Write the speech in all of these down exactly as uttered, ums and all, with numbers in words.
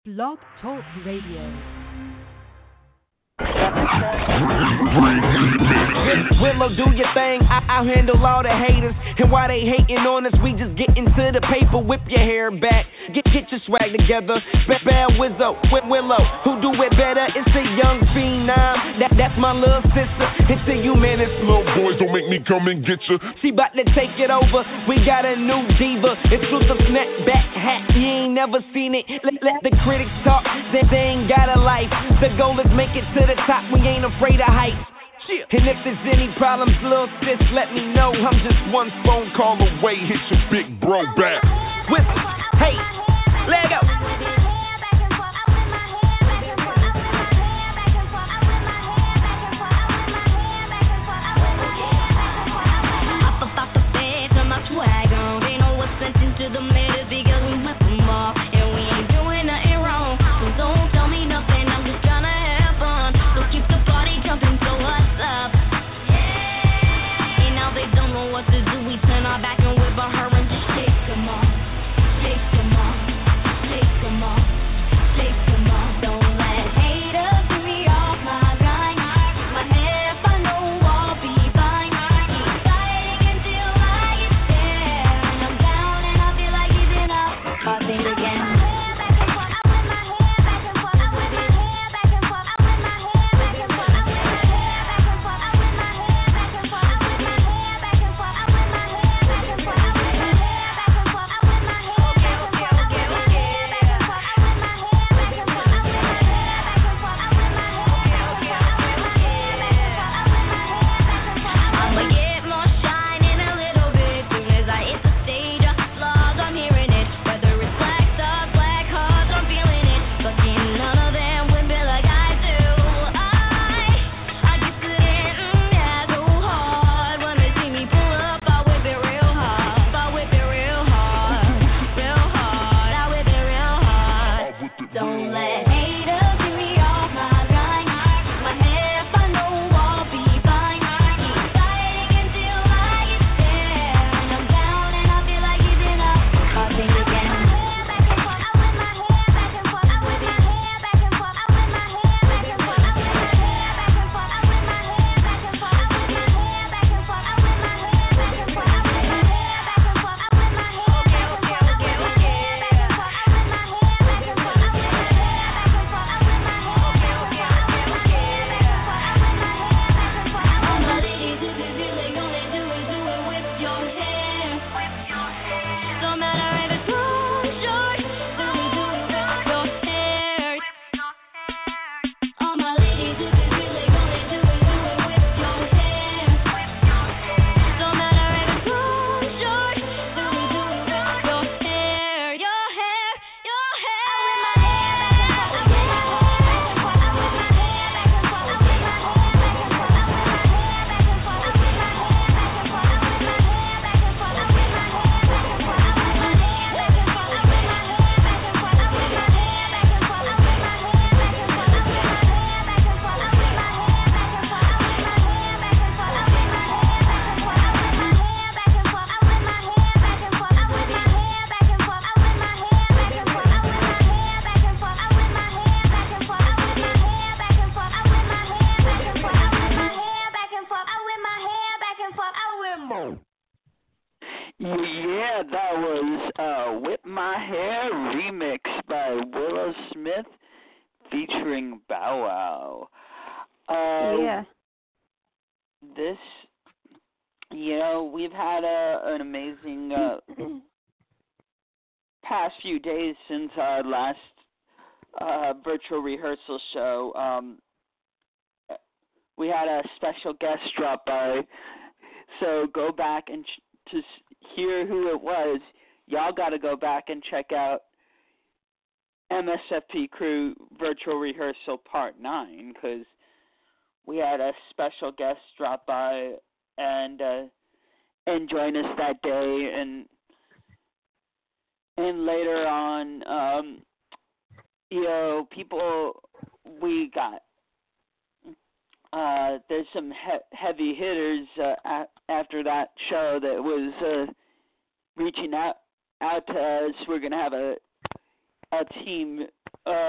Blog Talk Radio. Willow, do your thing. I- I'll handle all the haters. And while they hating on us, we just get into the paper. Whip your hair back. Get get your swag together. Bad, bad Wizzo, with Willow. Who do it better? It's a young phenom. That that's my little sister. Until you man, it's little boys, don't make me come and get you. She bout to take it over. We got a new diva. Exclusive snapback hat. You ain't never seen it. Let, let the critics talk. They, they ain't got a life. The goal is make it to the top. We ain't afraid of heights. And if there's any problems, little sis, let me know. I'm just one phone call away. Hit your big bro back. With hey, let go. Up about the feds and my swag on. They know what's sent into the matter because we must them all. And we ain't doing nothing wrong. So don't tell me nothing. I'm just trying to have fun. So keep the party jumping. So what's up? Yeah. And now they don't know what to do. We turn our back and whip on her and just take them off. Take them off. Take them off. Take them off. Don't let haters get me off my grind. My head, I know I'll be fine. Keep fighting until I get there. And I'm down and I feel like giving up. I'll think again. I'ma get more shine in a little bit. Soon as I hit the stage, applause, I'm hearing it. Whether it's black stars, black hearts, I'm feeling it. But can none of them win me like I do. I, I get to hitting that go hard. When they see me pull up, I whip it real hard. I whip it real hard, real hard. I whip it real hard. Don't let haters get me off my grind. My head, I know I'll be fine. Keep fighting until I get there. And I'm down and I feel like giving up. I'll think again. All my ladies, if you feel like gonna do it, do it with your hands. Don't matter if it's long, short, do it, do it with your hair. All my ladies, if you feel like gonna do it, do it with your hands. Don't matter if it's long, short, do it, do it with your hair, your hair, your Yeah, that was uh, Whip My Hair remix by Willow Smith featuring Bow Wow. Uh, Yeah. This, you know, we've had a, an amazing uh, past few days since our last uh, virtual rehearsal show. Um, we had a special guest drop by, so go back and ch- to s- hear who it was. Y'all got to go back and check out M S F P Crew Virtual Rehearsal Part nine, because we had a special guest drop by and uh, and join us that day, and and later on, um, you know, people, we got, uh, there's some he- heavy hitters uh, a- after that show that was uh, reaching out out to us. We're going to have a a team uh,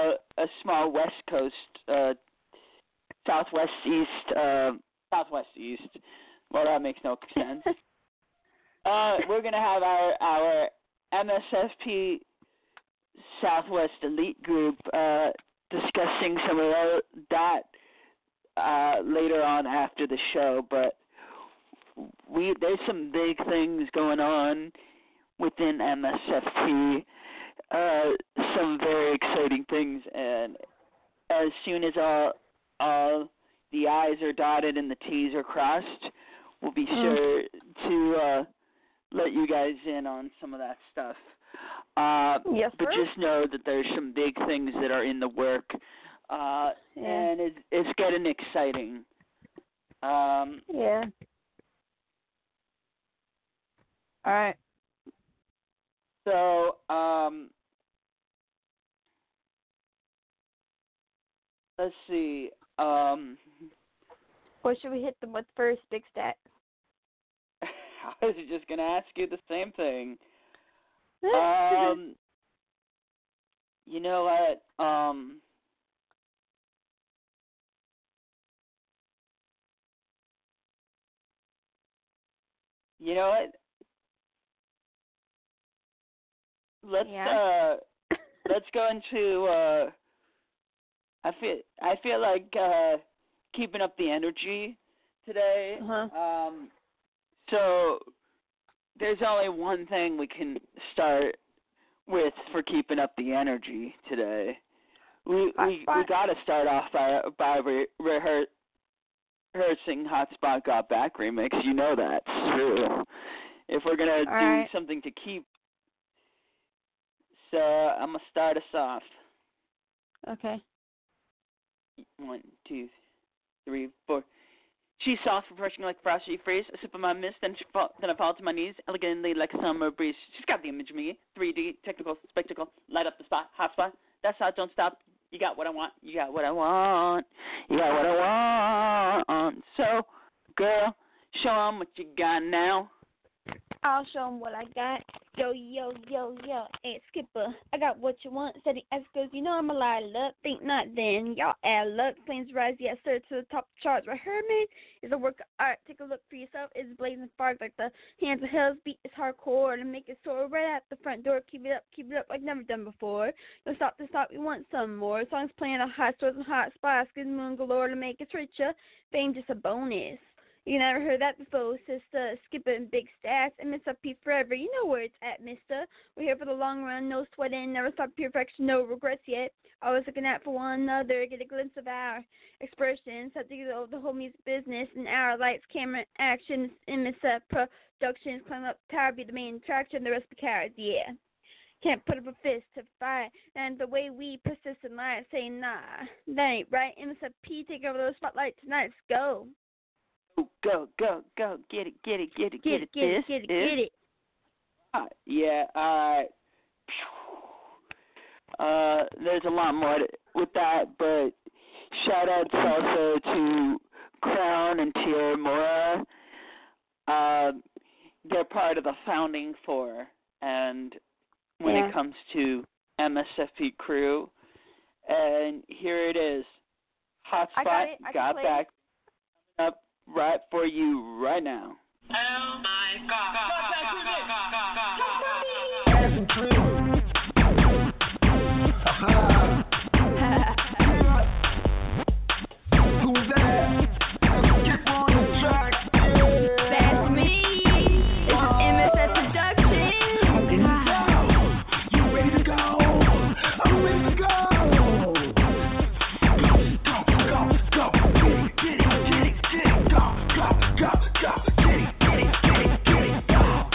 small West Coast, uh, Southwest East, uh, Southwest East. Well, that makes no sense. uh, we're gonna have our our M S F P Southwest Elite Group uh, discussing some of that uh, later on after the show, but we there's some big things going on within M S F P. Uh, some very exciting things, and as soon as all all the I's are dotted and the T's are crossed, we'll be sure to uh, let you guys in on some of that stuff. Uh, yes, but sir. just know that there's some big things that are in the work, uh, Yeah. and it's, it's getting exciting. Um, Yeah. All right. So, um, let's see. Um, What should we hit them with first, Big Stat? I was just going to ask you the same thing. Um, you know what? Um, you know what? Let's Yeah. uh, let's go into. Uh, I feel I feel like uh, keeping up the energy today. Uh-huh. Um, so there's only one thing we can start with for keeping up the energy today. We we we Hotspot. got to start off by by re- rehear- rehearsing Hotspot Got Back remix. You know that's true. If we're gonna All do right. something to keep, so I'm gonna start us off. Okay. One, two, three, four. She's soft, refreshing like frosty freeze. A sip of my mist, then she fall, then I fall to my knees, elegantly like a summer breeze. She's got the image of me, three D, technical, spectacle, light up the spot, hot spot. That's how it don't stop. You got what I want. You got what I want. You got what I want. So, girl, show 'em what you got now. I'll show 'em what I got. Yo, yo, yo, yo, hey, Skipper, I got what you want. Steady as goes, you know I'm a lot of luck. Think not then, y'all add luck. Flames rise, yes, sir, to the top of the charts. Right here, man, is a work of art. Take a look for yourself. It's blazing spark like the hands of hell's beat. It's hardcore to make it soar right at the front door. Keep it up, keep it up like never done before. Don't stop to stop, we want some more. Songs playing on hot stores and hot spots. Good moon galore to make us richer. Fame just a bonus. You never heard that before, sister. Skipping big stats and Miss Up P forever. You know where it's at, mister. We're here for the long run, no sweating, never stop perfection, no regrets yet. Always looking out for one another, get a glimpse of our expressions. Have to get over the whole music business and our lights, camera, action, and Miss Up Productions. Climb up the tower, be the main attraction, the rest be cowards, yeah. Can't put up a fist to fight, and the way we persist in life, say nah, that ain't right. M S F P, take over the spotlight tonight, let's go. Go, go, go, go. Get it, get it, get it, Get get it, it. get it, This get it, is- get it. Uh, yeah, all right. Uh, there's a lot more to, with that, but shout outs also to Crown and Tierra Mora. Uh, they're part of the founding four, and when Yeah. it comes to M S F P crew, and here it is. Hotspot I got it. I can got play back up right for you right now. Oh my God. Who's that? Get on the track. That's me. It's an M S F production. You ready to go? I'm ready to go. Go, go, go, get it, get it, get it, get it, go, go, go, go, get it, get it, get it, get it, go.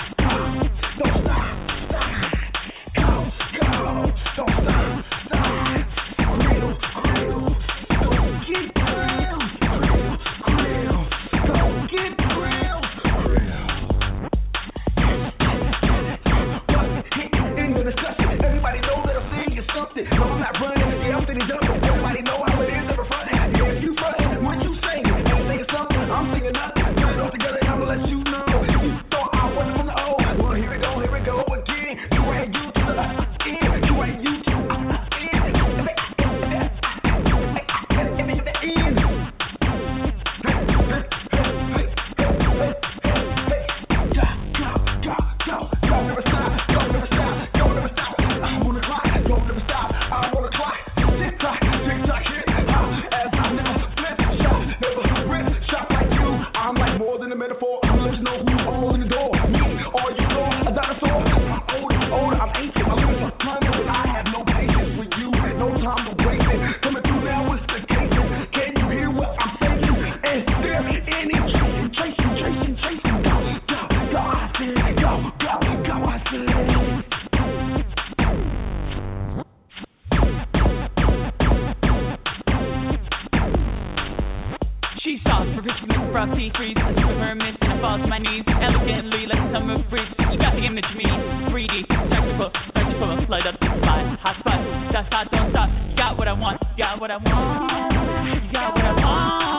Superficially frosty freeze, a mermaid and I fall to my knees. Elegantly like a summer breeze. You got the image of me, three D, tactical, tactical, slide up to the spot, hot spot, stop, stop, don't stop. You got what I want, you got what I want, you got what I want.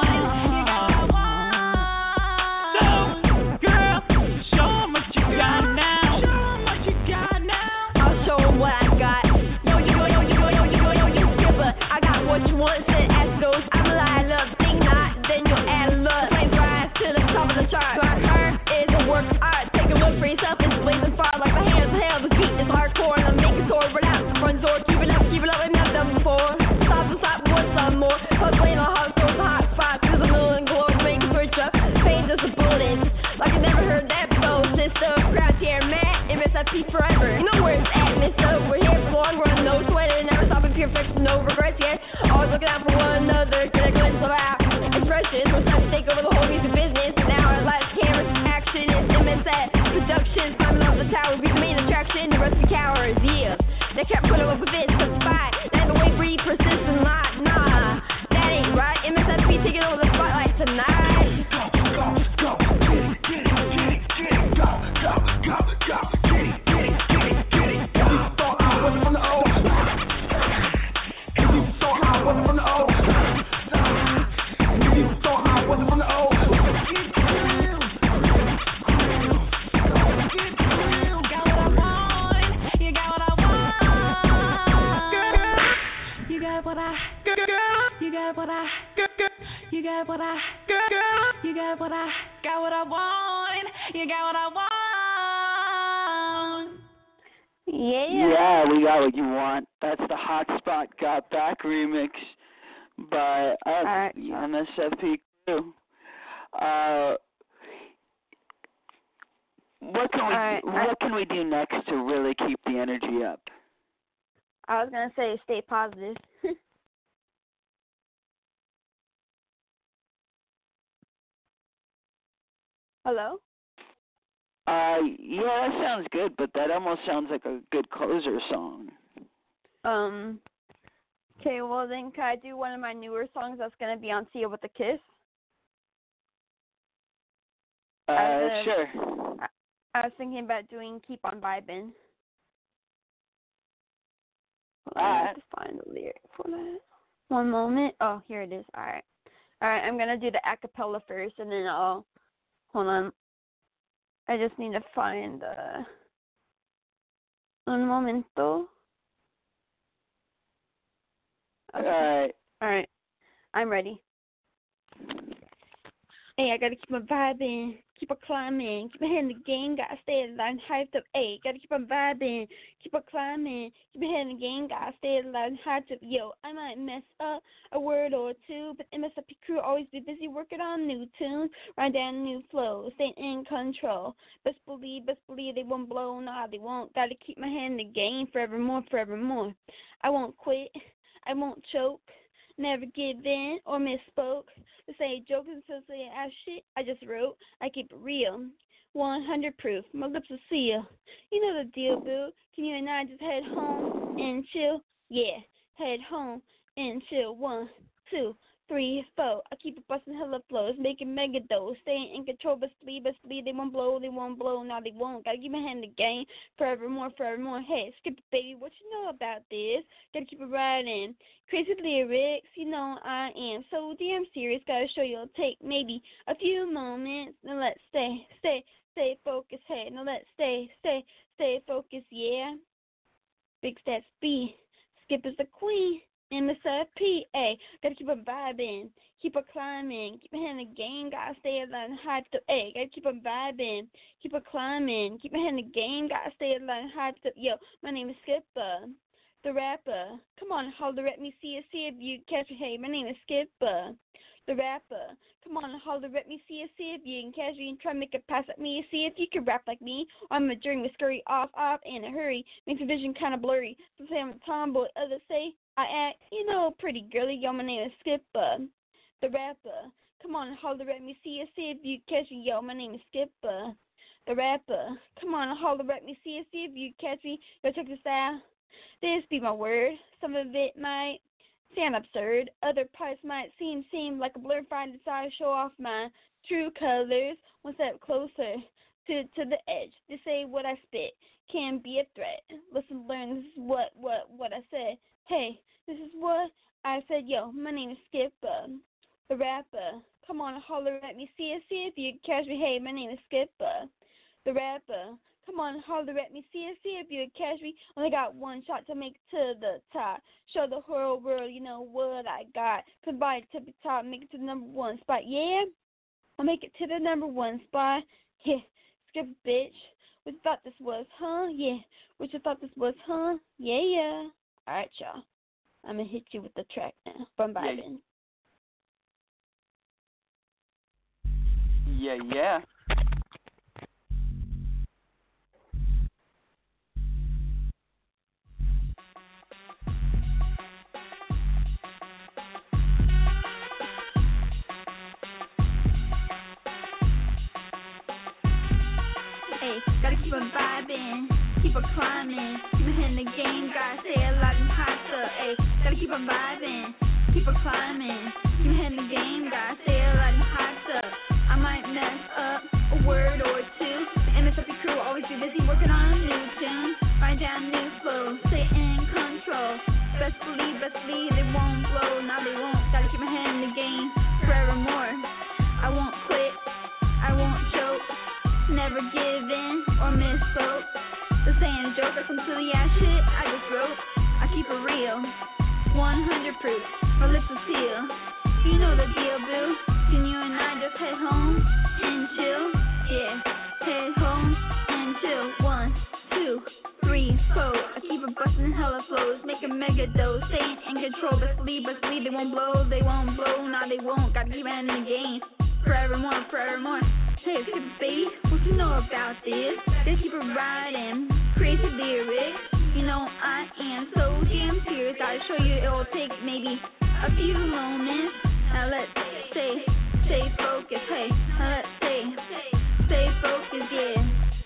What you want, said ask those. I'm lying up, think not, then you'll add a look. Flame rise to the top of the chart. So I heard is a work of art. Take a look for yourself, it's blazing fire like the hands of hell. The beat is hardcore and I'm making sword right out the front door. Keep it up, keep it up, I've never done before. Stop and stop, want some more. Hustling on hot stores, hot spots. There's a million glow, make a switch up. Pain just a bullet. Like I never heard that before, sister. Crowd here, mad, M S I P forever. You know where it's at, mister. We're here for the long run, no sweating, never stopping, pure perfection, no regrets yet. Always looking out for one another, get a glimpse of our expressions. We're trying to take over the whole music business. And now our lights, cameras, action is M S at Productions. Climbing up the tower, be the main attraction. The rest of the cowards, yeah. They kept putting up with this, cause fight. Never wait for you, persistent lie. Nah, that ain't right. M S I P taking over the spotlight tonight. Go, go, go, get it, get it, get it, get it, go, go, go, go, get it, get it, get it, get it, go. Thought I was from the old. Wasn't from the old. You thought I wasn't from the old. Got what I want. You got what I want. Girl, you got what I. You got what I. You got what I. You got what I. Got what I want. You got what I want. Yeah. Yeah, we got what you want. That's the Hotspot Got Back remix by us, right. The M S F P crew. Uh, what can we right. what can we do next to really keep the energy up? I was gonna say stay positive. Hello? Uh, yeah, that sounds good, but that almost sounds like a good closer song. Um, okay, well then can I do one of my newer songs that's going to be on See It With a Kiss? Uh, I sure. I, I was thinking about doing Keep On Vibin'. Hold on, I have to find the lyric for that. One moment. Oh, here it is. All right. All right, I'm going to do the acapella first, and then I'll, hold on. I just need to find uh un momento. Okay. All right. All right. I'm ready. Hey, I gotta keep on vibing, keep on climbing, keep my head in the game, gotta stay alive and hyped up. Hey, gotta keep on vibing, keep on climbing, keep my head in the game, gotta stay alive and hyped up. Yo, I might mess up a word or two, but M S I P crew always be busy working on new tunes, write down new flows, stay in control. Best believe, best believe they won't blow, nah they won't. Gotta keep my head in the game forevermore, forevermore. I won't quit, I won't choke. Never give in or misspoke. This ain't joking, so say ass shit I just wrote. I keep it real. one hundred proof. My lips will seal. You know the deal, boo. Can you and I just head home and chill? Yeah, head home and chill. One, two, three, four. I keep it busting hella flows, making mega dough. Staying in control, best believe, best believe. They won't blow, they won't blow. Now they won't. Gotta keep my hand in the game forevermore, forevermore. Hey, skip it, baby. What you know about this? Gotta keep it riding. Crazy lyrics, you know I am so damn serious. Gotta show you, it'll take maybe a few moments. Now let's stay, stay, stay focused. Hey, now let's stay, stay, stay focused. Yeah. Big stats B. Skip is the queen. M S F P A. Gotta keep on vibing, keep on climbing, keep my hand in the game. Gotta stay alive and hyped up. A. Gotta keep on vibing, keep on climbing, keep my hand in the game. Gotta stay alive and hyped up. Yo, my name is Skipper, the rapper. Come on, holler at me, see it, see if you catch it. Hey, my name is Skipper, the rapper. Come on, holler at me, see it, see if you can catch me and try to make a pass at me. See if you can rap like me. I'm a dream with scurry off, off in a hurry. Makes the vision kind of blurry. Some say I'm a tomboy, others say I act, you know, pretty girly. Yo, my name is Skipper, the rapper. Come on, holler at me, see it, see if you catch me. Yo, my name is Skipper, the rapper. Come on, holler at me, see it, see if you catch me. Yo, check this out. This be my word. Some of it might sound absurd. Other parts might seem seem like a blur. Find desire, show off my true colors. One step closer to to the edge. They say what I spit can be a threat. Listen, learn. This is what what what I said. Hey, this is what I said. Yo, my name is Skipper, the rapper. Come on, holler at me. See it, see if you can catch me. Hey, my name is Skipper, the rapper. Come on, holler at me. See it, see if you can catch me. Only got one shot to make it to the top. Show the whole world, you know what I got. Combine it to the top, make it to the number one spot. Yeah, I'll make it to the number one spot. Yeah, Skip bitch. What you thought this was, huh? Yeah. What you thought this was, huh? Yeah, yeah. All right, y'all. I'm gonna hit you with the track now from Biden. Yeah, yeah. Hey, gotta keep on vibing, keep on climbing, keep on hitting the game, gotta stay alive and hot up. Hey, gotta keep on vibing, keep on climbing, keep on hitting the game, gotta stay alive and hot up. I might mess up a word or two. The M S W crew always be busy working on a new tune. Write down new flows, stay in control. Best believe, best believe they won't blow. Now they won't. Gotta keep my head in the game forevermore. I won't quit, I won't choke. Never give in or misspoke. The saying joke or some silly ass shit I just wrote. I keep it real, one hundred proof. My lips are sealed. You know the deal, boo. Can you and I just head home and chill? Yeah, head home and chill. One, two, three, four. I keep it bustin' hella flows, make a mega dose. Staying in control, best believe, best believe they won't blow, they won't blow, nah they won't. Gotta keep it in the game, forevermore, forevermore. Hey, skip it, baby, what you know about this? They keep it riding, crazy lyrics. You know I am so damn serious. Gotta show you it'll take maybe a few moments. Now let's stay, stay focused. Hey, now let's stay, stay focused. Yeah.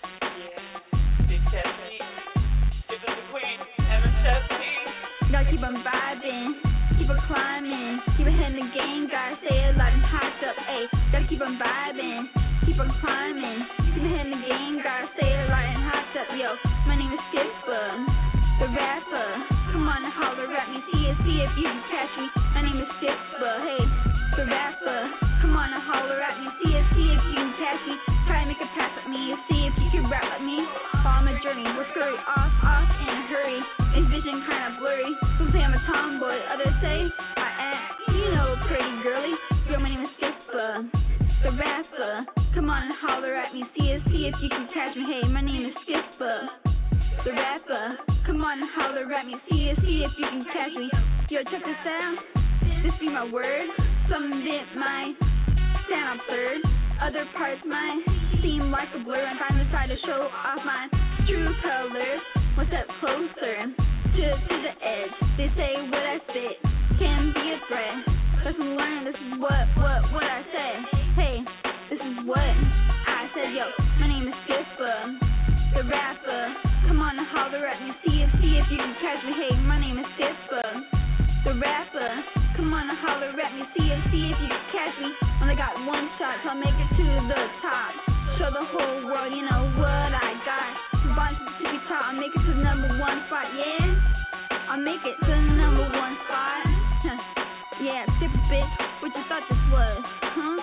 Gotta keep on vibing, keep on climbing, keep on hitting the game. Gotta stay alive and hot up. Hey, gotta keep on vibing, keep on climbing, keep on hitting the game. Gotta stay alive and hot up. Yo, my name is Skipper, the rapper. Come on and holler at me, see it, see if you can catch me. My name is Skipper, hey, the rapper. Come on and holler at me, see it, see if you can catch me. Try to make a pass at me, see if you can rap like me. Follow my journey, we'll scurry off, off in a hurry. Make vision kinda blurry. Some say I'm a tomboy, others say I act, you know, pretty girly. Yo, my name is Skipper, the rapper. Come on and holler at me, see it, see if you can catch me. Hey, my name is Skipper, the rapper. Come on and holler at me, see it, see if you can catch me. Yo, check this out, this be my word. Some bit might sound absurd, other parts might seem like a blur. And I'm trying to show off my true colors. One step closer to, to the edge. They say what I spit can be a threat. Listen, learn, this is what, what, what I said. Hey, this is what I said. Yo, my name is Skipper, the rapper. Come on and holler at me, see if, see if you can catch me. Hey, my name is Skipper, the rapper. Come on and holler at me, see if, see if you can catch me. Only got one shot till I make it to the top. Show the whole world, you know what I got. Combine to the tippy top, I'll make it to the number one spot, yeah. I'll make it to the number one spot. Yeah, skip a bit, what you thought this was, huh?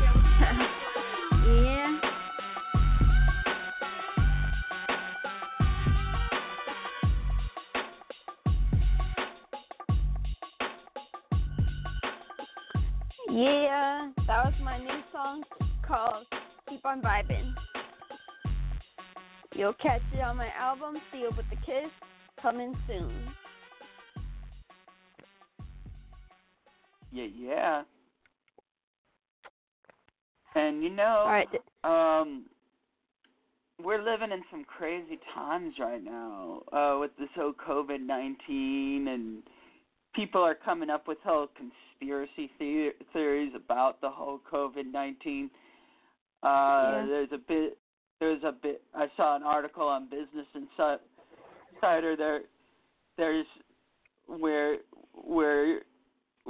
Yeah. Yeah, that was my new song called Keep on Vibing. You'll catch it on my album, Sealed with the Kiss, coming soon. Yeah, yeah. And you know, All right. um, we're living in some crazy times right now uh, with this whole COVID nineteen, and people are coming up with whole conspiracy the- theories about the whole COVID nineteen. Uh, yeah. There's a bit. There's a bit. I saw an article on Business Insider. There, there's where where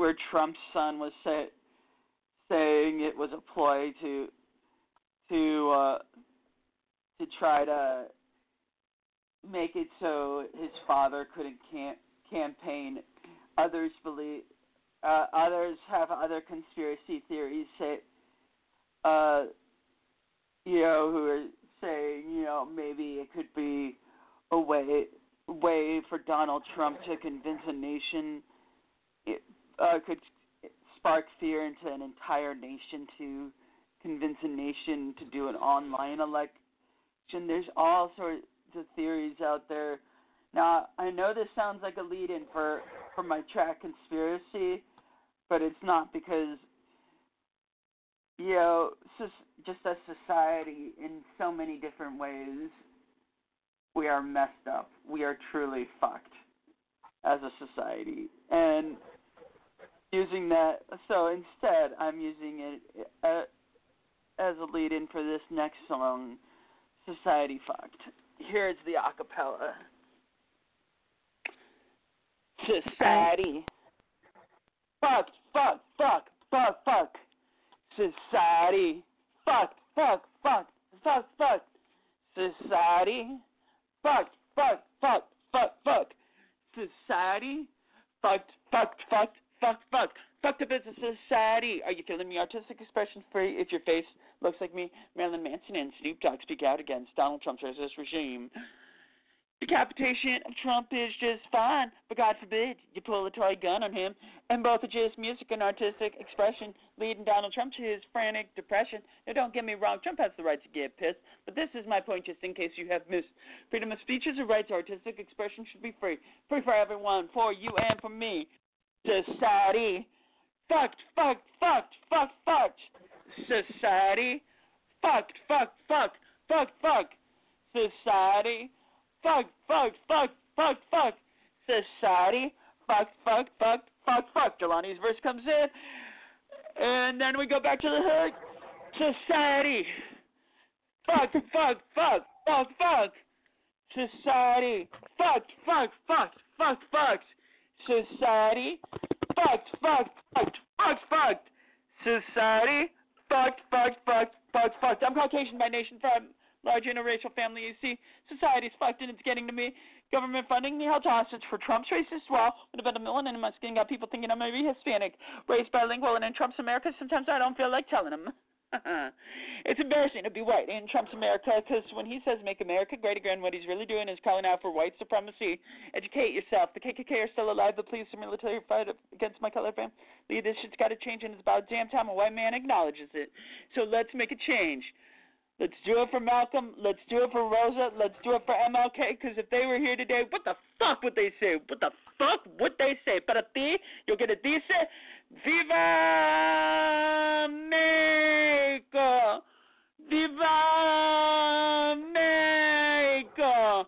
where Trump's son was say, saying it was a ploy to to uh, to try to make it so his father couldn't cam- campaign. Others believe, uh, others have other conspiracy theories. Say, uh, you know, who are saying, you know, maybe it could be a way way for Donald Trump to convince a nation. It uh, could spark fear into an entire nation to convince a nation to do an online election. There's all sorts of theories out there. Now, I know this sounds like a lead-in for, for my track Conspiracy, but it's not because, you know, just as society in so many different ways, we are messed up. We are truly fucked as a society. And using that, so instead I'm using it uh, as a lead-in for this next song, Society Fucked. Here's the acapella. Society. Fuck, fuck, fuck, fuck, fuck. Society. Fuck, fuck, fuck, fuck, fuck. Society. Fuck, fuck, fuck, fuck, fuck. Society. Fucked, fucked, fucked, fucked, fucked. Fucked up as a society. Are you feeling me? Artistic expression free. If your face looks like me, Marilyn Manson and Snoop Dogg speak out against Donald Trump's racist regime. Decapitation of Trump is just fine, but God forbid you pull a toy gun on him. And both are just music and artistic expression leading Donald Trump to his frantic depression. Now, don't get me wrong, Trump has the right to get pissed, but this is my point just in case you have missed. Freedom of speech is a right, so artistic expression should be free. Free for everyone, for you and for me. Society. Fucked, fucked, fucked, fucked, fucked. Society. Fucked, fucked, fucked, fucked, fucked. Society. Fucked, fucked, fucked, fucked, fucked. Society. Fucked, fucked, fucked, fucked, fucked. Jelani's verse comes in. And then we go back to the hook. Society. Fucked, fucked, fucked, fucked, fucked. Society. Fucked, fucked, fucked, fucked, fucked. Society. Fucked, fucked, fucked, fucked, fucked. Society. Fucked, fucked, fucked, fucked, fucked. I'm Caucasian by nation from large interracial family. You see, society's fucked and it's getting to me. Government funding me held hostage for Trump's racist wall with about a million in my skin. Got people thinking I'm maybe Hispanic, raised bilingual, and in Trump's America, sometimes I don't feel like telling them. It's embarrassing to be white in Trump's America because when he says make America great again, what he's really doing is calling out for white supremacy. Educate yourself. The K K K are still alive, but please, the military fight against my color family. This shit's got to change, and it's about damn time a white man acknowledges it. So let's make a change. Let's do it for Malcolm. Let's do it for Rosa. Let's do it for M L K, because if they were here today, what the fuck would they say? What the fuck would they say? Para ti, yo que te dice, Viva Mexico! Viva Mexico!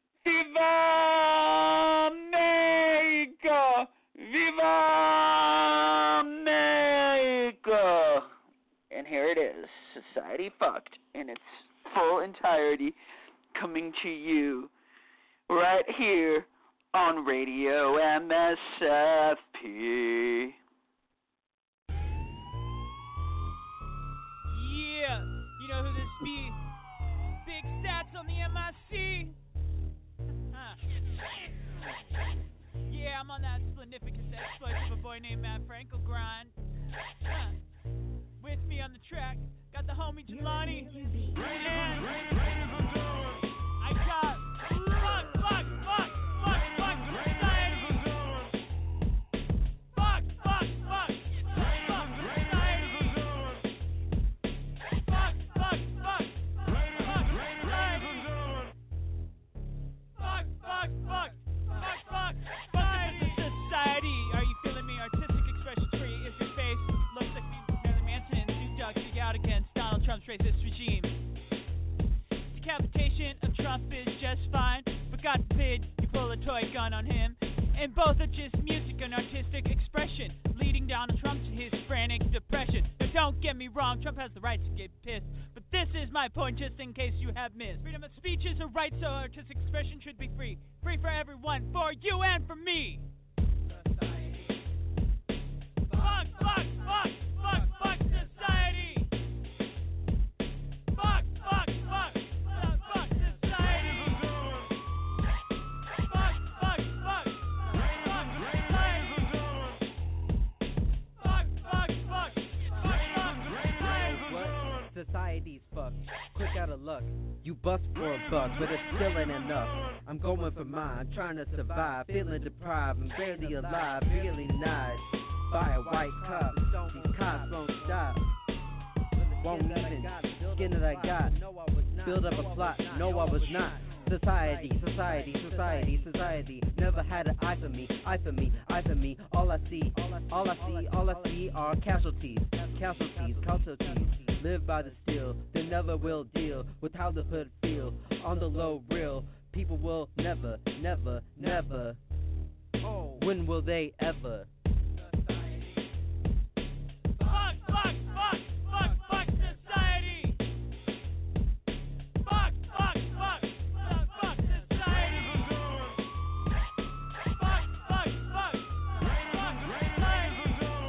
Viva Mexico! Viva Mexico! And here it is, Society Fucked in its full entirety, coming to you right here on Radio M S F P. Yeah, you know who this be? Big Stats on the M I C. Huh. Yeah, I'm on that splendificus exploits of a boy named Matt Frankel grind. Huh. With me on the track, got the homie Jelani. And I got fuck, fuck, fuck, fuck, fuck, society. Fuck, fuck, fuck, fuck, society. Fuck, fuck, fuck, fuck, society. Fuck, fuck, fuck, fuck, fuck, society. Society. Are you feeling me? Artistic expression free is your face. Looks like me. Speak out against Donald Trump's racist regime. Decapitation of Trump is just fine, but God forbid you pull a toy gun on him. And both are just music and artistic expression, leading Donald Trump to his frantic depression. Now don't get me wrong, Trump has the right to get pissed, but this is my point just in case you have missed. Freedom of speech is a right, so artistic expression should be free. Free for everyone, for you and for me. Society's fucked, quick out of luck. You bust for a buck, but it still ain't enough. I'm going for mine, trying to survive, feeling deprived, I'm barely alive, really nice. By a white cop, these cops won't stop. Won't even skin that I got. Build up a plot, no I was not. Society, society, society, society. Never had an eye for me, eye for me, eye for me. All I see, all I see, all I see are casualties, casualties, casualties. Live by the steel, they never will deal with how the hood feel. On the low real, people will never, never, never. When will they ever? Fuck, fuck, fuck, fuck, fuck society. Fuck, fuck, fuck, fuck, fuck society. Fuck, fuck, fuck, fuck society.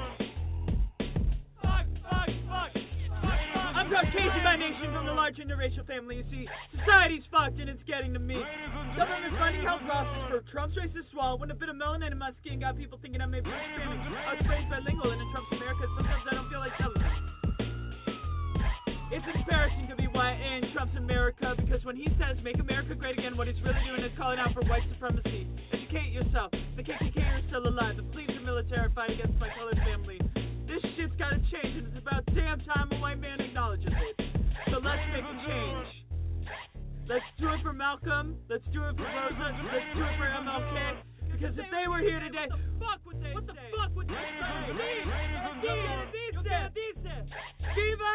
Fuck, fuck, fuck, fuck, fuck. I'm Caucasian by nation from the large interracial family. You see, society's fucked and it's getting to me. Government funding health process for Trump's racist swallow. When a bit of melanin in my skin got people thinking I may be Hispanic. I was raised bilingual and in Trump's America, sometimes I don't feel like telling them. It's embarrassing to be white in Trump's America because when he says make America great again, what he's really doing is calling out for white supremacy. Educate yourself. The K K K are still alive. The police and military fight against my colored family. This shit's gotta change and it's about damn time a white man acknowledges it. So let's make a change. Let's do it for Malcolm. Let's do it for Rosa. Let's do it for M L K. Because if they were here today, what the fuck would they what the say? Fuck would they say? Dice, dice, Viva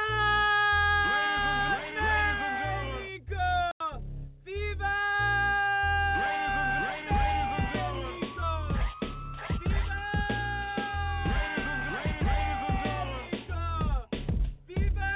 Mexico! Viva Mexico! Viva Mexico! Viva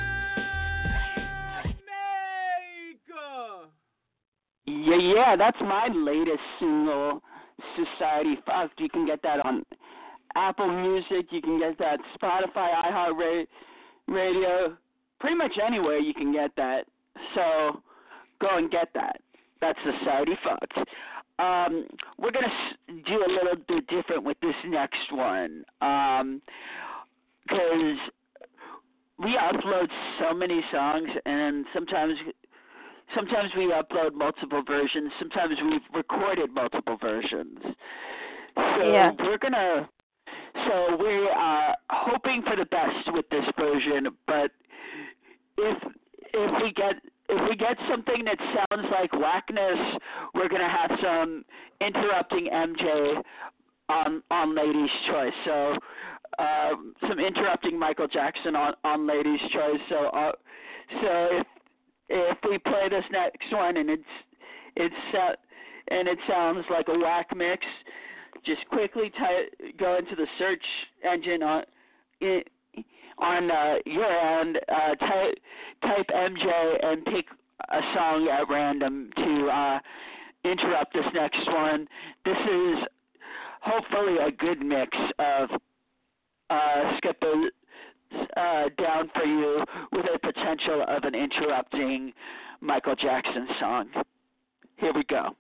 Mexico! Yeah, yeah, that's my latest single, Society Fucked. You can get that on Apple Music. You can get that Spotify, iHeartRadio. Pretty much anywhere you can get that. So go and get that. That's Society Fucked. Um, we're going to do a little bit different with this next one. Um, because we upload so many songs, and sometimes... Sometimes we upload multiple versions. Sometimes we've recorded multiple versions. So yeah. we're gonna. So we are hoping for the best with this version. But if if we get if we get something that sounds like whackness, we're gonna have some interrupting M J on on Ladies' Choice. So uh, some interrupting Michael Jackson on on Ladies' Choice. So uh, so if If we play this next one and it's it's uh, and it sounds like a whack mix, just quickly ty- go into the search engine on in, on uh, your end, uh, type type M J and pick a song at random to uh, interrupt this next one. This is hopefully a good mix of uh, Skipper. Uh, down for you with a potential of an interrupting Michael Jackson song. Here we go.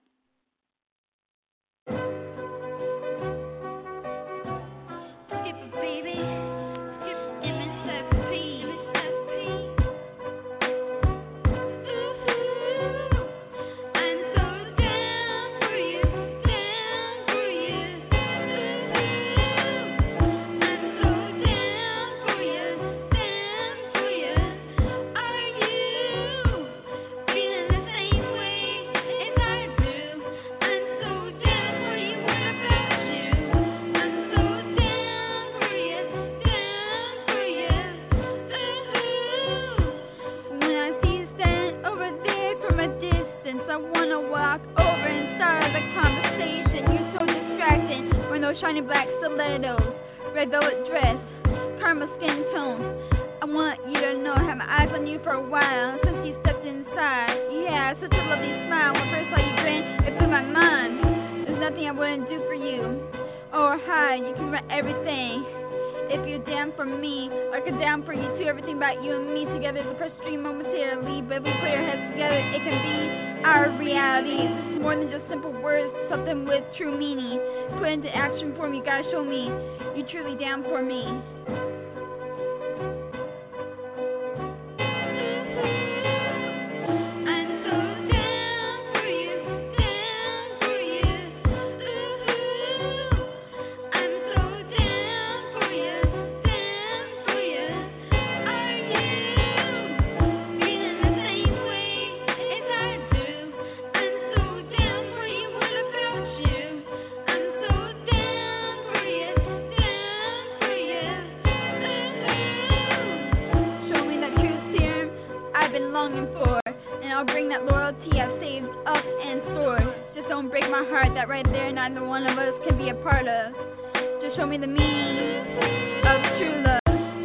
Shiny black stilettos, red velvet dress, caramel skin tone. I want you to know I have my eyes on you for a while since you stepped inside. Yeah, such a lovely smile. When first saw you grin, it blew my mind. There's nothing I wouldn't do for you or hide. You can run everything if you're down for me, like I'm down for you too. Everything about you and me together is a precious dream momentarily, but if we put our heads together, it can be our reality. This is more than just simple words, something with true meaning. Put into action for me, you gotta show me you're truly down for me. my heart that right there neither one of us can be a part of. Just show me the meaning of true love.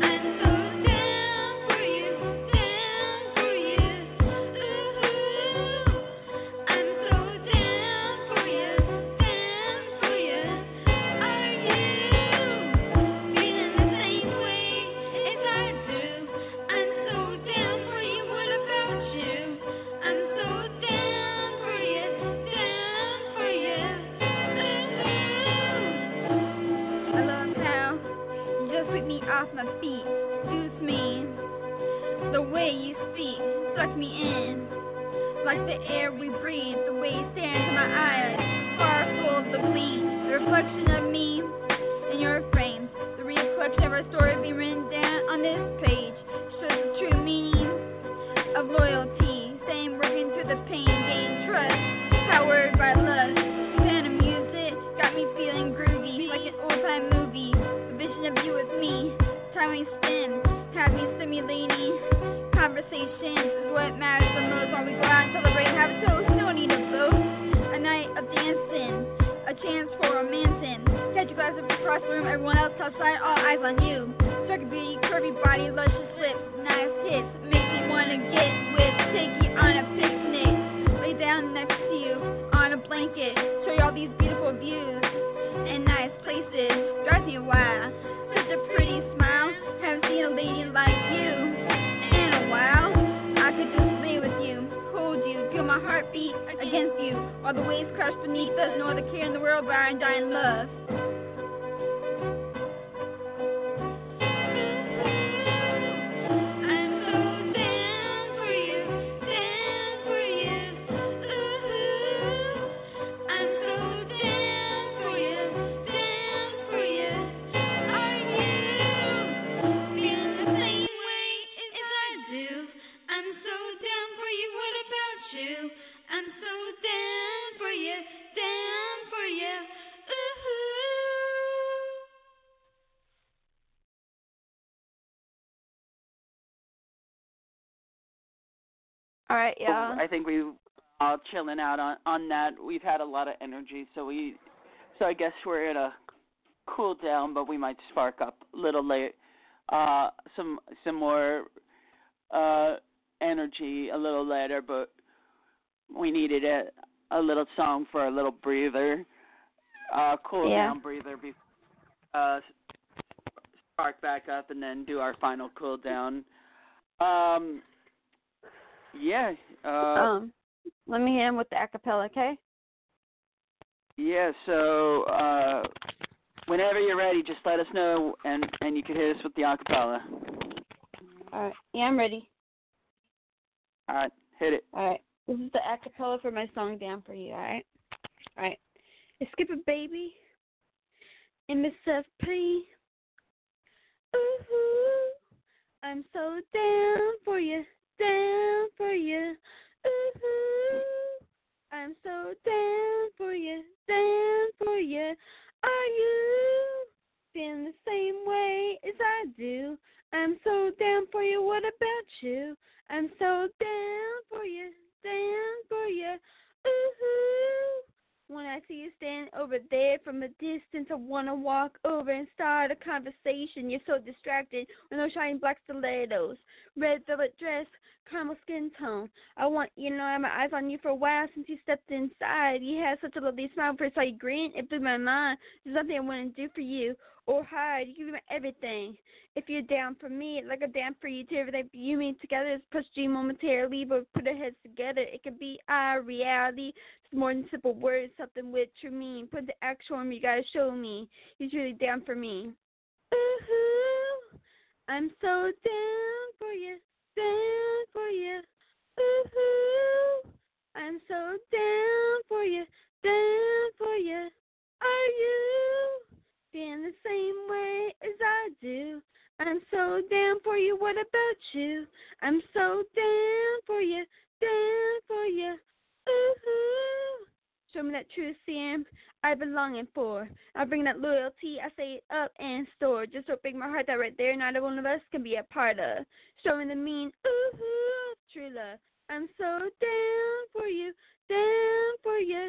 Off my feet, soothes me. The way you speak sucks me in, like the air we breathe. The way you stare into my eyes, far full of the gleam. The reflection of me in your frame. The reflection of our story being written down on this page shows the true meaning of loyalty. Same working through the pain, gain trust, powered by lust. Phantom music got me feeling groovy, like an old time movie. The vision of you with me. Time we spend, have me stimulating conversations is what matters the most while we go out and celebrate and have a toast. No need to boast. A night of dancing, a chance for romancing. Catch a glass across the room, everyone else outside, all eyes on you. Striking beauty, curvy body, luscious lips, nice hits. Make me wanna get with, take you on a picnic. Lay down next to you on a blanket. Show you all these beautiful views and nice places. Drives me wild. Such a pretty smile. Haven't seen a lady like you in a while. I could just lay with you, hold you, feel my heartbeat against you, while the waves crash beneath us. No other care in the world but our undying love. All right, yeah. I think we all chilling out on on that. We've had a lot of energy, so we, so I guess we're at a cool down, but we might spark up a little late. Uh, some some more uh energy a little later, but we needed a a little song for a little breather, uh, cool yeah. down breather before uh spark back up and then do our final cool down. Um. Yeah. Uh, um, let me hit him with the acapella, okay? Yeah. So uh, whenever you're ready, just let us know, and, and you can hit us with the acapella. All right. Yeah, I'm ready. All right. Hit it. All right. This is the acapella for my song "Down for You." All right. All right. Skip it, baby. And Miss F P. Ooh, I'm so down for you. Down for you, ooh, I'm so down for you, down for you. Are you feeling the same way as I do? I'm so down for you, what about you? I'm so down for you, down for you, ooh. When I see you stand over there from a distance, I want to walk over and start a conversation. You're so distracted with those shiny black stilettos, red velvet dress, caramel skin tone. I want you to know I have my eyes on you for a while since you stepped inside. You had such a lovely smile. First I saw you grin, it blew my mind. There's nothing I wouldn't do for you or hide. You give me my everything. If you're down for me, like I'm down for you too. Everything you mean together is push dream momentarily, but put our heads together. It could be our reality. It's more than simple words, something with true meaning. Put the actual on me, you gotta show me. You're really down for me. Ooh, I'm so down for you, down for you. Ooh, I'm so down for you, down for you. Are you feeling the same way as I do? I'm so down for you, what about you? I'm so down for you, down for you. Ooh, show me that true Sam I've been longing for. I'll bring that loyalty, I say it up and store. Just so big my heart that right there, neither one of us can be a part of. Showing the mean, ooh, true love. I'm so down for you, down for you.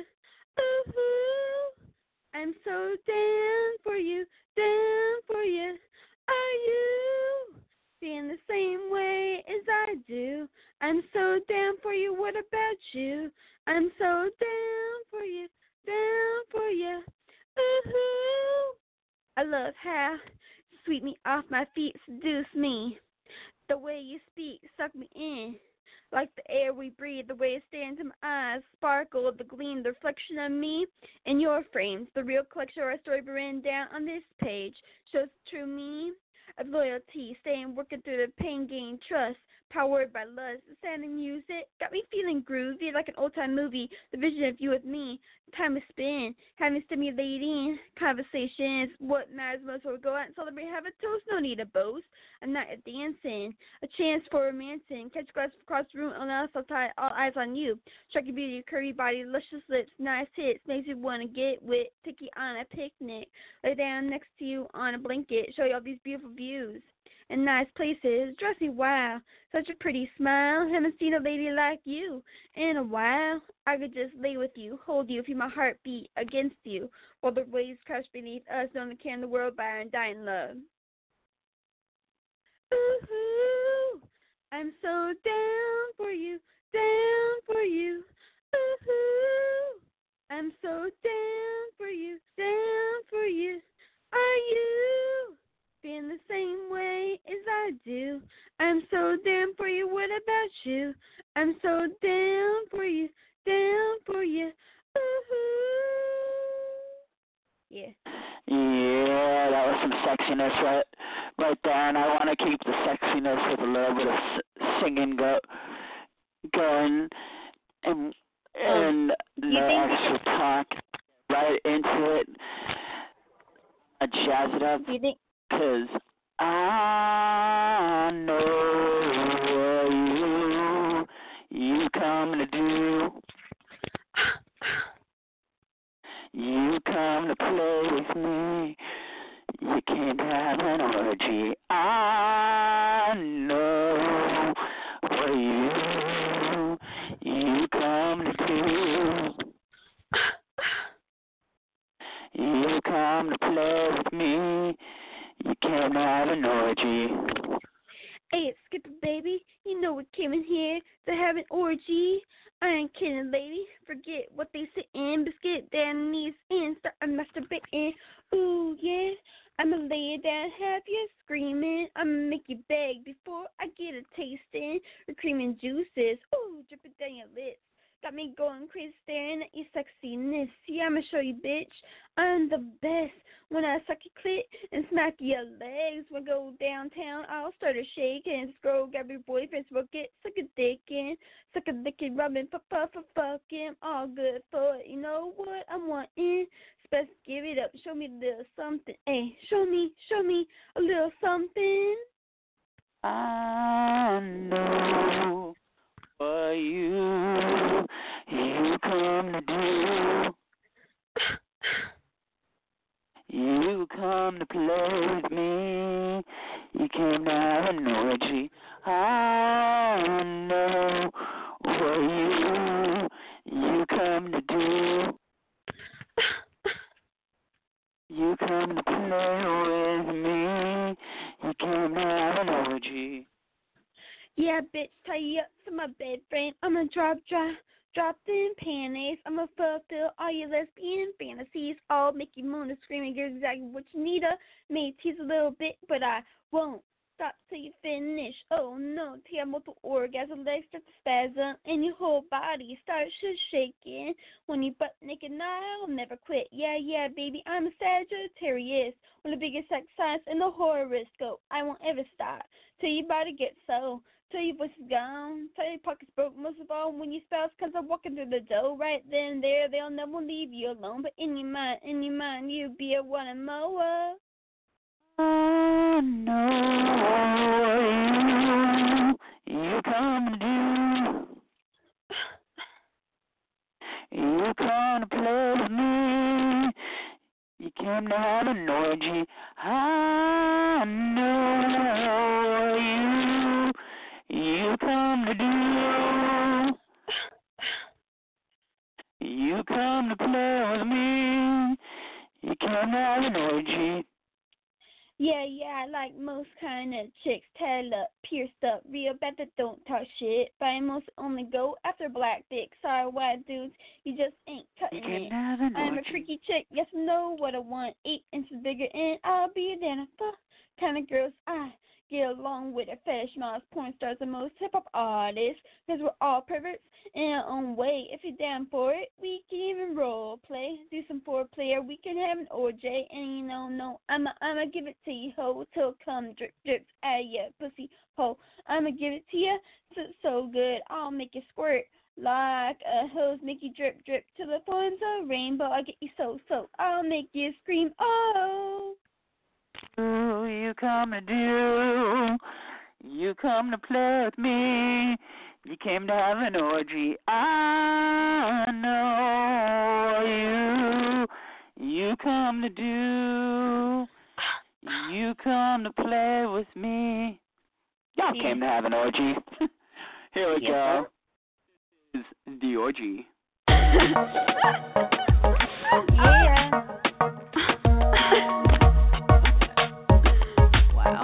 Ooh, I'm so down for you, down for you. Are you feeling the same way as I do? I'm so down for you. What about you? I'm so down for you, down for you. Ooh, I love how you sweep me off my feet, seduce me. The way you speak, suck me in. Like the air we breathe, the way it stands in my eyes, sparkle, the gleam, the reflection of me in your frames. The real collection of our story written down on this page shows the true meaning of loyalty, staying, working through the pain, gain trust, powered by lust. The sound and music got me feeling groovy like an old-time movie. The vision of you with me, the time we spend, having stimulating conversations. What matters most when we go out and celebrate, have a toast, no need to boast. A night of dancing, a chance for romancing. Catch a glass across the room, and else I'll tie all eyes on you. Striking beauty, curvy body, luscious lips, nice hits, makes you want to get wet. Take you on a picnic, lay down next to you on a blanket, show you all these beautiful views and nice places. Dress me wow, such a pretty smile. Haven't seen a lady like you in a while. I could just lay with you, hold you, feel my heart beat against you, while the waves crash beneath us, knowing to can the world by our undying love. Ooh, I'm so down for you, down for you. Ooh, I'm so down for you, down for you. Are you feeling the same way as I do? I'm so down for you. What about you? I'm so down for you, down for you. Ooh, yeah. Yeah, that was some sexiness right, right there, and I want to keep the sexiness with a little bit of s- singing go, going, and and no extra talk, right into it. I jazz it up, cause I know what you you come to do. You come to play with me. You can't have an orgy. I know what you you come to do. You come to play with me. You can't have an orgy. Hey, it's Skipper, baby. You know we came in here to have an orgy. I ain't kidding, lady. Forget what they sit in. Biscuit down knees in. Start masturbating. Ooh, yeah. I'ma lay it down, have you screaming. I'ma make you beg before I get a tasting. The cream and juices. Ooh, dripping down your lips. Got me going crazy staring at your sexiness. See, I'ma show you, bitch. I'm the best. When I suck your clit and smack your legs. When I go downtown, I'll start a shaking. Scroll, grab your boyfriend, smoke it, suck a dick in. Suck a dick and rubbing, puff, puff, for fucking. All good for it. You know what I'm wanting? Best give it up. Show me a little something. Hey, show me, show me a little something. I know what you you come to do. You come to play with me. You came to have an orgy. I know what you you come to do. You come to play with me. You came to have an orgy. Yeah, bitch, tie you up to my bed frame. I'm gonna drop, drop, drop in panties. I'm gonna fulfill all your lesbian fantasies. I'll make you moan and scream and get exactly what you need. I may tease a little bit, but I won't stop till you finish. Oh no, till you have multiple orgasm, legs start to spasm, and your whole body starts just shaking. When you butt naked, nah, I'll never quit. Yeah, yeah, baby, I'm a Sagittarius, one of the biggest sex signs in the horoscope. I won't ever stop till your body gets so. Till your voice is gone, till your pockets broke, most of all when your spouse comes up walking through the door. Right then and there, they'll never leave you alone. But in your mind, in your mind, you'll be a one and more. I know you, you come to do. You come to play with me. You came to have an orgy. I know you. You come to do. You come to play with me. You came to have an orgy. Yeah, yeah, I like most kind of chicks, tatted up, pierced up, real bad that don't talk shit. But I most only go after black dicks. Sorry, white dudes, you just ain't cutting it. I'm a freaky chick, yes, I know what I want. Eight inches bigger, and I'll be a damn fuck kind of girls I get along with. A fetish models, porn stars, and most hip hop artists. Cause we're all perverts in our own way. If you're down for it, we can even role play, do some foreplay, or we can have an O J. And you know, no, I'ma I'ma give it to you, ho, till come drip drips out of ya pussy ho. I'ma give it to you so so good, I'll make you squirt like a hose, make you drip drip till the forms a rainbow. I'll get you so so, I'll make you scream oh. Ooh, you come to do, you come to play with me. You came to have an orgy. I know you. You come to do. You come to play with me. Y'all came to have an orgy. Here we yes, go. This is the orgy. Yeah. Wow.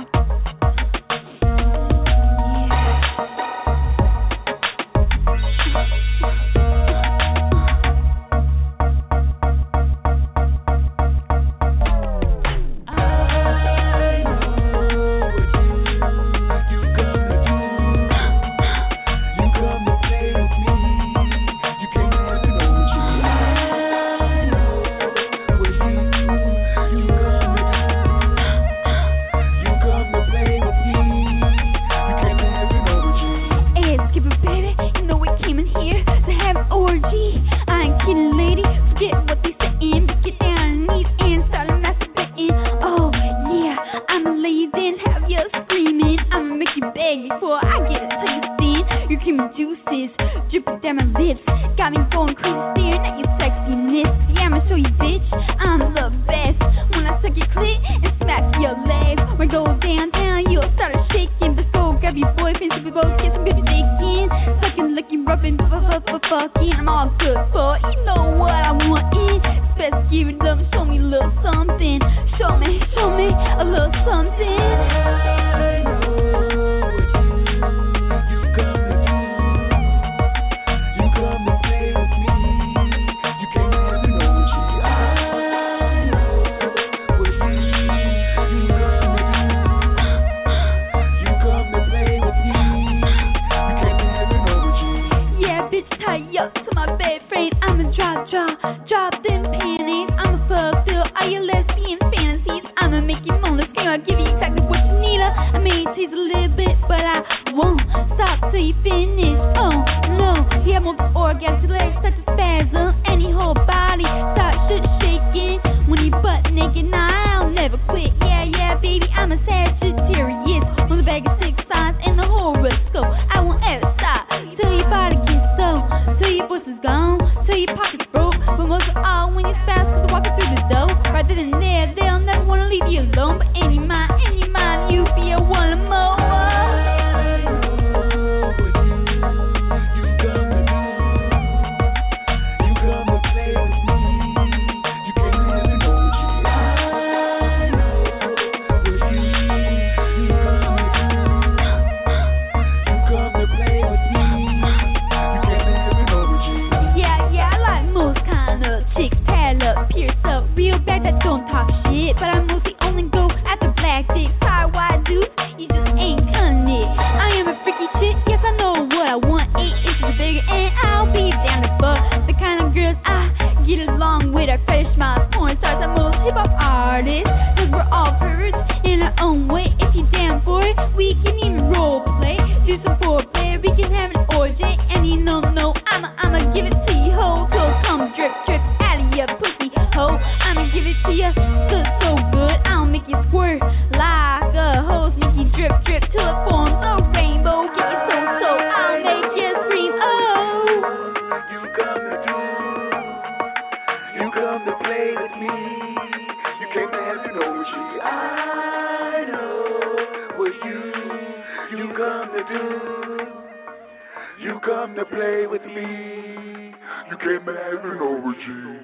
You came to heaven over G.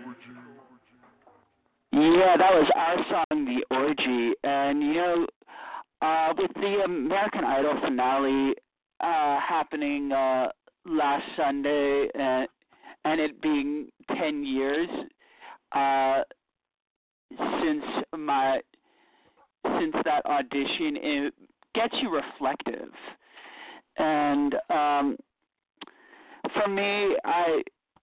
Yeah, that was our song, The Orgy. And, you know, uh, with the American Idol finale uh, happening uh, last Sunday and, and it being ten years uh, since my since that audition, it gets you reflective. And um, for me, I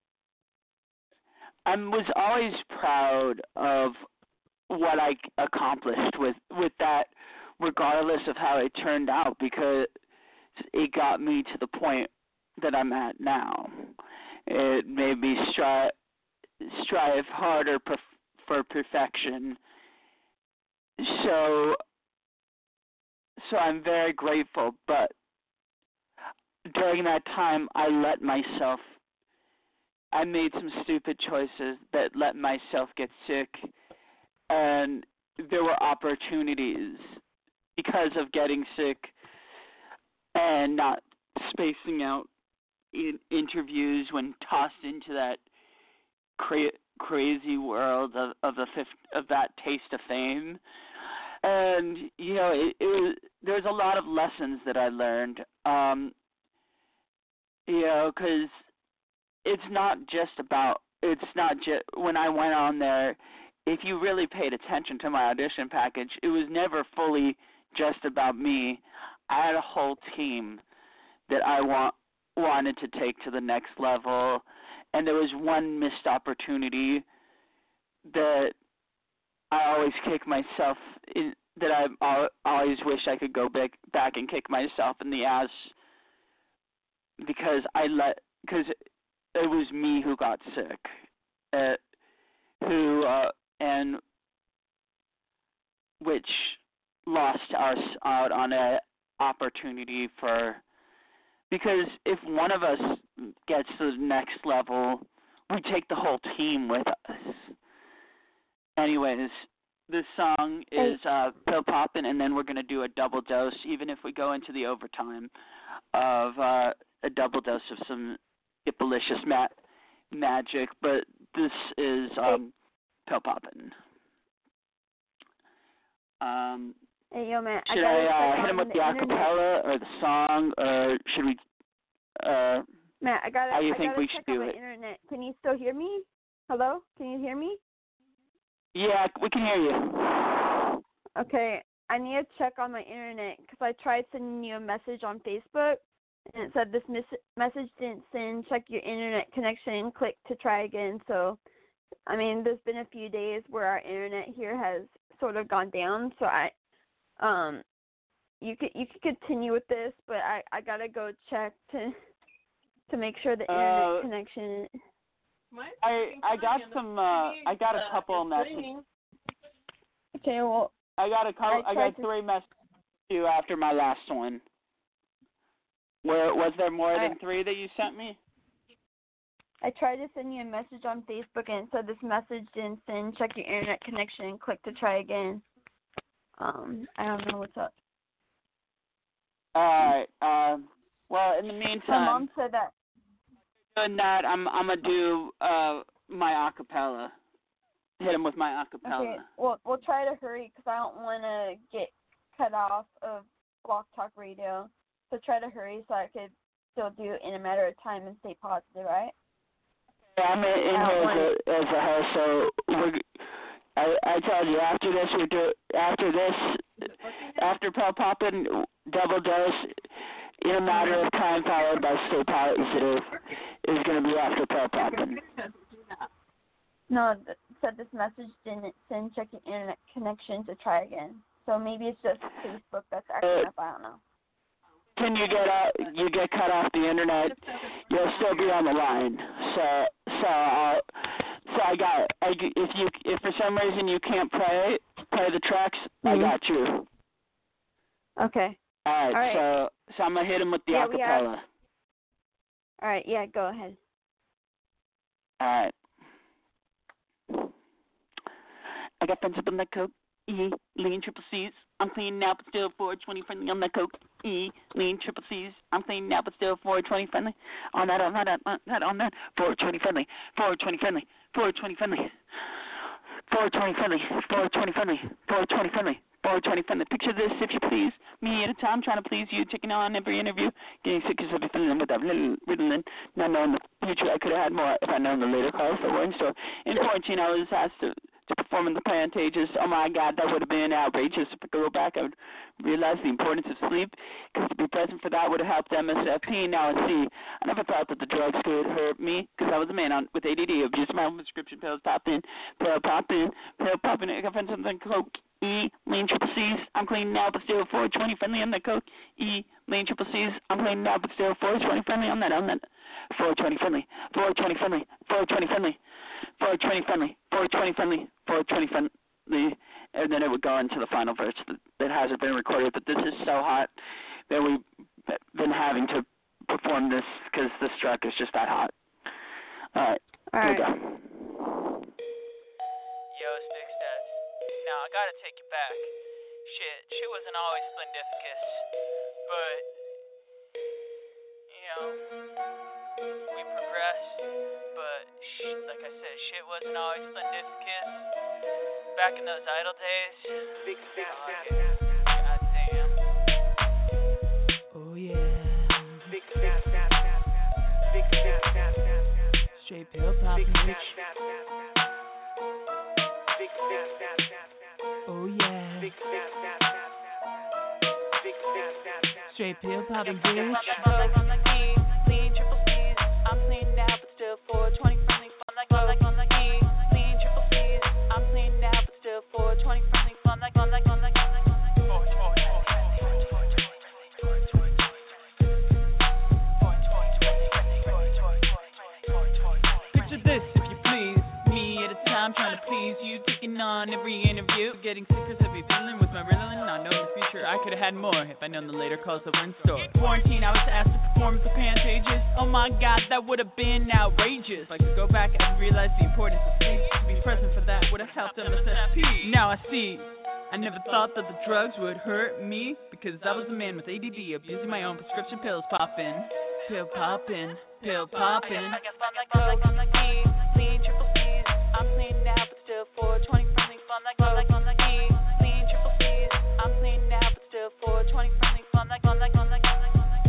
I was always proud of what I accomplished with, with that, regardless of how it turned out, because it got me to the point that I'm at now. It made me strive, strive harder perf- for perfection. So, so I'm very grateful, but during that time, I let myself I made some stupid choices that let myself get sick, and there were opportunities because of getting sick and not spacing out in interviews when tossed into that cra- crazy world of of the fifth, of that taste of fame. And you know, it, it was there's a lot of lessons that I learned. Um, you know, because it's not just about, it's not just, when I went on there, if you really paid attention to my audition package, it was never fully just about me. I had a whole team that I want, wanted to take to the next level, and there was one missed opportunity that I always kick myself in, that I always wish I could go back, back and kick myself in the ass because I let, because it was me who got sick, uh, who uh, and which lost us out on an opportunity for, because if one of us gets to the next level, we take the whole team with us. Anyways, this song is uh, Pill Poppin', and then we're going to do a double dose, even if we go into the overtime, of uh, a double dose of some Ipalicious ma- magic, but this is um, Pill Poppin'. Um, hey, yo, man, should I, I uh, hit him with the, the acapella or the song, or should we? Uh, Matt, I gotta. how do you I think gotta we check should on do my it? internet. Can you still hear me? Hello? Can you hear me? Yeah, we can hear you. Okay, I need to check on my internet because I tried sending you a message on Facebook, and it said this mis- message didn't send. Check your internet connection and click to try again. So, I mean, there's been a few days where our internet here has sort of gone down. So I, um, you could you could continue with this, but I, I gotta go check to to make sure the internet Uh, connection. I I got some. Uh, I got a couple messages. Okay, well. I got a couple. I I, tried got to- three messages to you after my last one. Where was there more I- than three that you sent me? I tried to send you a message on Facebook and it said this message didn't send. Check your internet connection and click to try again. Um, I don't know what's up. All right. Um. Well, in the meantime, My mom said that. doing that, I'm I'm gonna do uh my acapella. Hit him with my acapella. Okay, well, we'll try to hurry because I don't want to get cut off of Block Talk Radio. So try to hurry so I could still do it in a matter of time and stay positive, right? Yeah, I'm in, in I don't here as a, as a host, so we're. I I told you after this we do after this after Pill Poppin', double dose in a matter of time followed by stay positive is gonna be after Pill Poppin'. No, th- said this message didn't send. Check your internet connection to try again. So maybe it's just Facebook that's acting up. I don't know. Can you get uh, you get cut off the internet? You'll still be on the line. So so uh, so I got I, if you if for some reason you can't play play the tracks, Mm-hmm. I got you. Okay. All right, All right. so so I'm gonna hit him with the Yeah, we have- acapella. All right. Yeah. Go ahead. All right. I got friends up in the coke. E, lean triple C's. I'm clean now, but still four twenty friendly on that coke. E, lean triple C's. I'm clean now, but still four twenty friendly. On that, on that, on that, on that. four twenty friendly. four twenty friendly. four twenty friendly. four twenty friendly. four twenty friendly. four twenty friendly. four twenty friendly. Picture this, if you please. Me at a time trying to please you, taking on every interview, getting sick of feeling with that little Ritalin. Not knowing the future, I could have had more if I'd known the later calls that were in store. In fourteen, I was asked to. to perform in the Pantages. Oh my God, that would have been outrageous. If I could go back, I would realize the importance of sleep, because to be present for that would have helped M S F P. Now I see. I never thought that the drugs could hurt me, because I was a man on with A D D, abused my own prescription pills, popped in, pill pop in, pill pop in. I can find something coke. E, lean triple C's. I'm clean now, but still four twenty friendly on that coke. E, lean triple C's. I'm clean now, but still four twenty friendly on that, on that. four twenty friendly. four twenty friendly. four twenty friendly. four twenty friendly. four twenty friendly. four twenty friendly. And then it would go into the final verse that, that hasn't been recorded. But this is so hot that we've been having to perform this because this track is just that hot. All right. All right. Here we go. Yo, it's Big Stats. Now, I gotta take you back. Shit, shit wasn't always splendificus. But, you know, we progressed. But, sh- like I said, shit wasn't always splendificus. Back in those idle days. Big Stats. God damn. Oh, yeah. Big Stats. Big Stats. Straight pill poppin' bitch. Oh yeah. Straight pill poppin' bitch. Lean triple C's. I'm clean now, but still four twenty friendly. Fun like fun like fun like E. Lean triple C's. I'm clean now, but still four twenty friendly. Fun like fun like fun like fun like. Picture this, if you please. Me at a time trying to please you, taking on every interview, getting sick of every feeling with my Ritalin. Not knowing the future, I could have had more if I'd known the later calls that were in store. Quarantine, I was asked to perform at the Pantages. Oh my God, that would have been outrageous. If I could go back, I'd realize the importance of sleep. To be present for that would have helped M S S P. Now I see. I never thought that the drugs would hurt me, because I was a man with A D D, abusing my own prescription pills, poppin', pill poppin', pill poppin'. Lean triple C's. I'm clean now, but still four twenty friendly. Fun like fun like fun like E. Lean triple C's. I'm clean now, but still four twenty friendly. Fun like fun like fun like fun like fun like.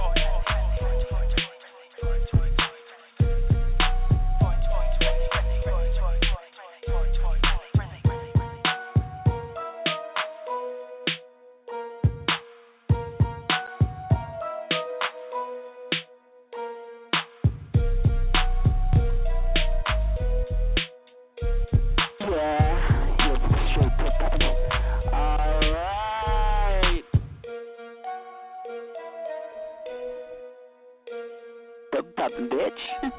Poppin' bitch.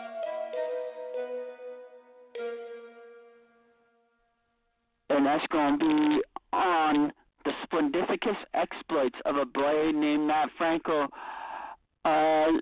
And that's gonna be on the splendificus exploits of a boy named Matt Frankel. Uh, All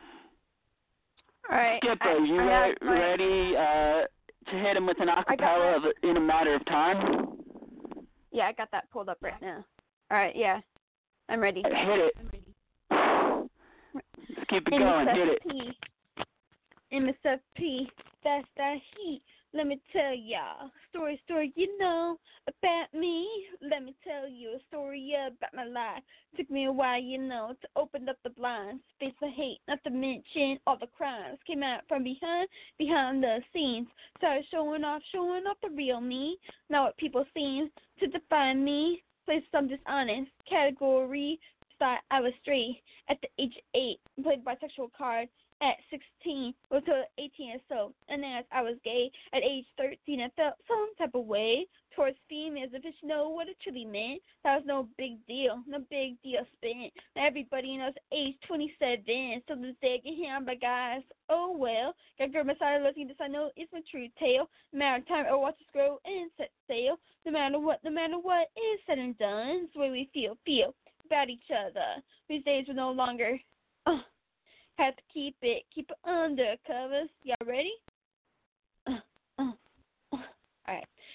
right. Skipper, I, you I re- my, ready uh, to hit him with an acapella of in a matter of time? Yeah, I got that pulled up right now. All right, yeah. I'm ready. Hit it. I'm ready. Let's keep it going. Hit it. M S F P, that's that heat. Let me tell y'all story, story you know about me. Let me tell you a story about my life. Took me a while, you know, to open up the blinds, face the hate, not to mention all the crimes. Came out from behind, behind the scenes. Started showing off, showing off the real me. Not what people seem to define me. Place some dishonest category. Thought I was straight at the age of eight. Played bisexual card. At sixteen, was till eighteen or so, and as I was gay, at age thirteen, I felt some type of way towards females. If you know what it truly meant, that was no big deal, no big deal spent. Everybody knows age twenty-seven, so this day I get here, I'm like, guys, oh well. Got girl beside looking, this I know is my true tale. No matter time or watch us grow and set sail. No matter what, no matter what is said and done, it's the way we feel, feel about each other. These days we're no longer, uh, have to keep it, keep it under covers. Y'all ready? Uh, uh, uh. All right.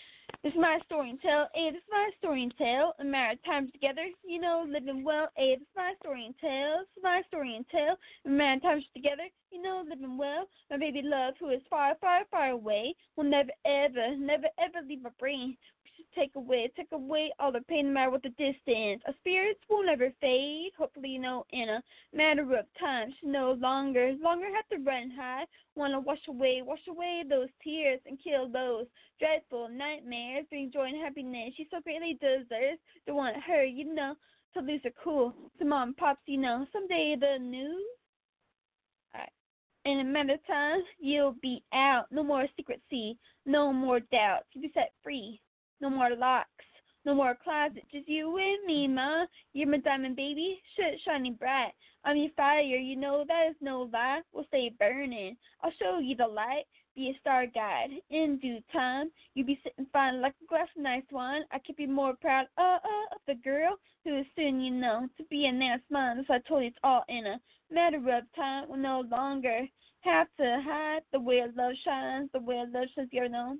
This is my story and tell. Hey, this is my story and tell. A matter of times together, you know, living well. Hey, this is my story and tell. This is my story and tell. A matter of times together, you know, living well. My baby love, who is far, far, far away, will never, ever, never, ever leave my brain. We should take away, take away all the pain, no matter what the distance. Our spirits will never fade. Hopefully, you know, in a matter of time, she no longer, longer have to run high. Want to wash away, wash away those tears and kill those dreadful nightmares. Bring joy and happiness. She so greatly deserves. Don't want her, you know, to lose her cool. To mom and pops, you know, someday the news. Alright. In a matter of time, you'll be out. No more secrecy. No more doubts. You'll be set free. No more locks. No more closet. Just you and me, ma. You're my diamond baby. Shit shining bright. I'm your fire. You know that is no lie. We'll stay burning. I'll show you the light. Be a star guide. In due time, you'll be sitting fine like a glass of nice wine. I could be more proud uh, uh, of the girl who is soon, you know, to be a nice mine. So I told you it's all in a matter of time. We'll no longer have to hide the way love shines, the way love shines, you know.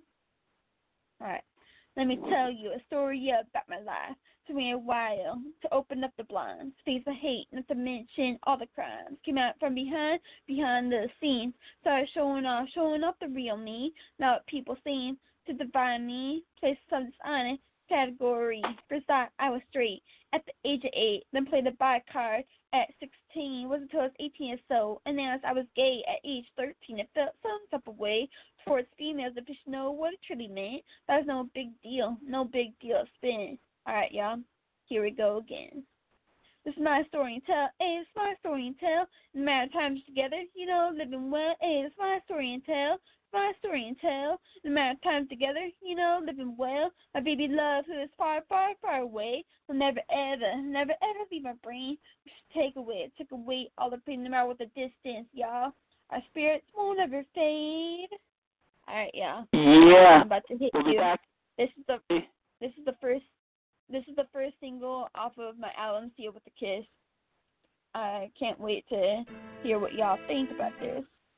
All right. Let me tell you a story about my life. Took me a while to open up the blinds, face the hate, not to mention all the crimes. Came out from behind, behind the scenes. Started showing off, showing off the real me. Now people seem to divine me, place some dishonest category. First thought I was straight at the age of eight, then played the bi card at sixteen. Wasn't until I was eighteen or so, and then as I was gay at age thirteen, it felt some type of way towards females if you know what it truly meant. That was no big deal, no big deal spin. Alright, y'all, here we go again. This is my story and tell. Hey, it's my story and tell. No matter times together, you know, living well. Hey, it's my story and tell. It's my story and tell. No matter times together, you know, living well. My baby love, who is far, far, far away, will never, ever, never, ever leave my brain. We should take away, take away all the pain, no matter what the distance, y'all. Our spirits won't ever fade. All right, y'all. Yeah. I'm about to hit we'll you. Be back. This is the this is the first this is the first single off of my album, Seal with a Kiss. I can't wait to hear what y'all think about this.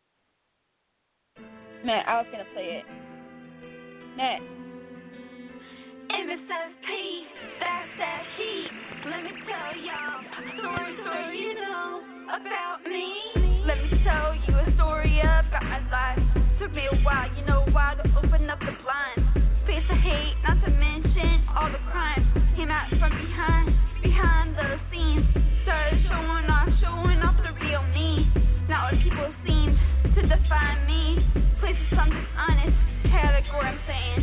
Man, I was gonna play it. Matt. M S S P, that's that heat. Let me tell y'all story, story you know about me. Let me tell you a story about my life. Took me a while, you know why, to open up the blinds. Face the hate, not to mention all the crimes. Came out from behind, behind the scenes. Started showing off, showing off the real me. Now all people seem to define me. Places some dishonest category, I'm saying.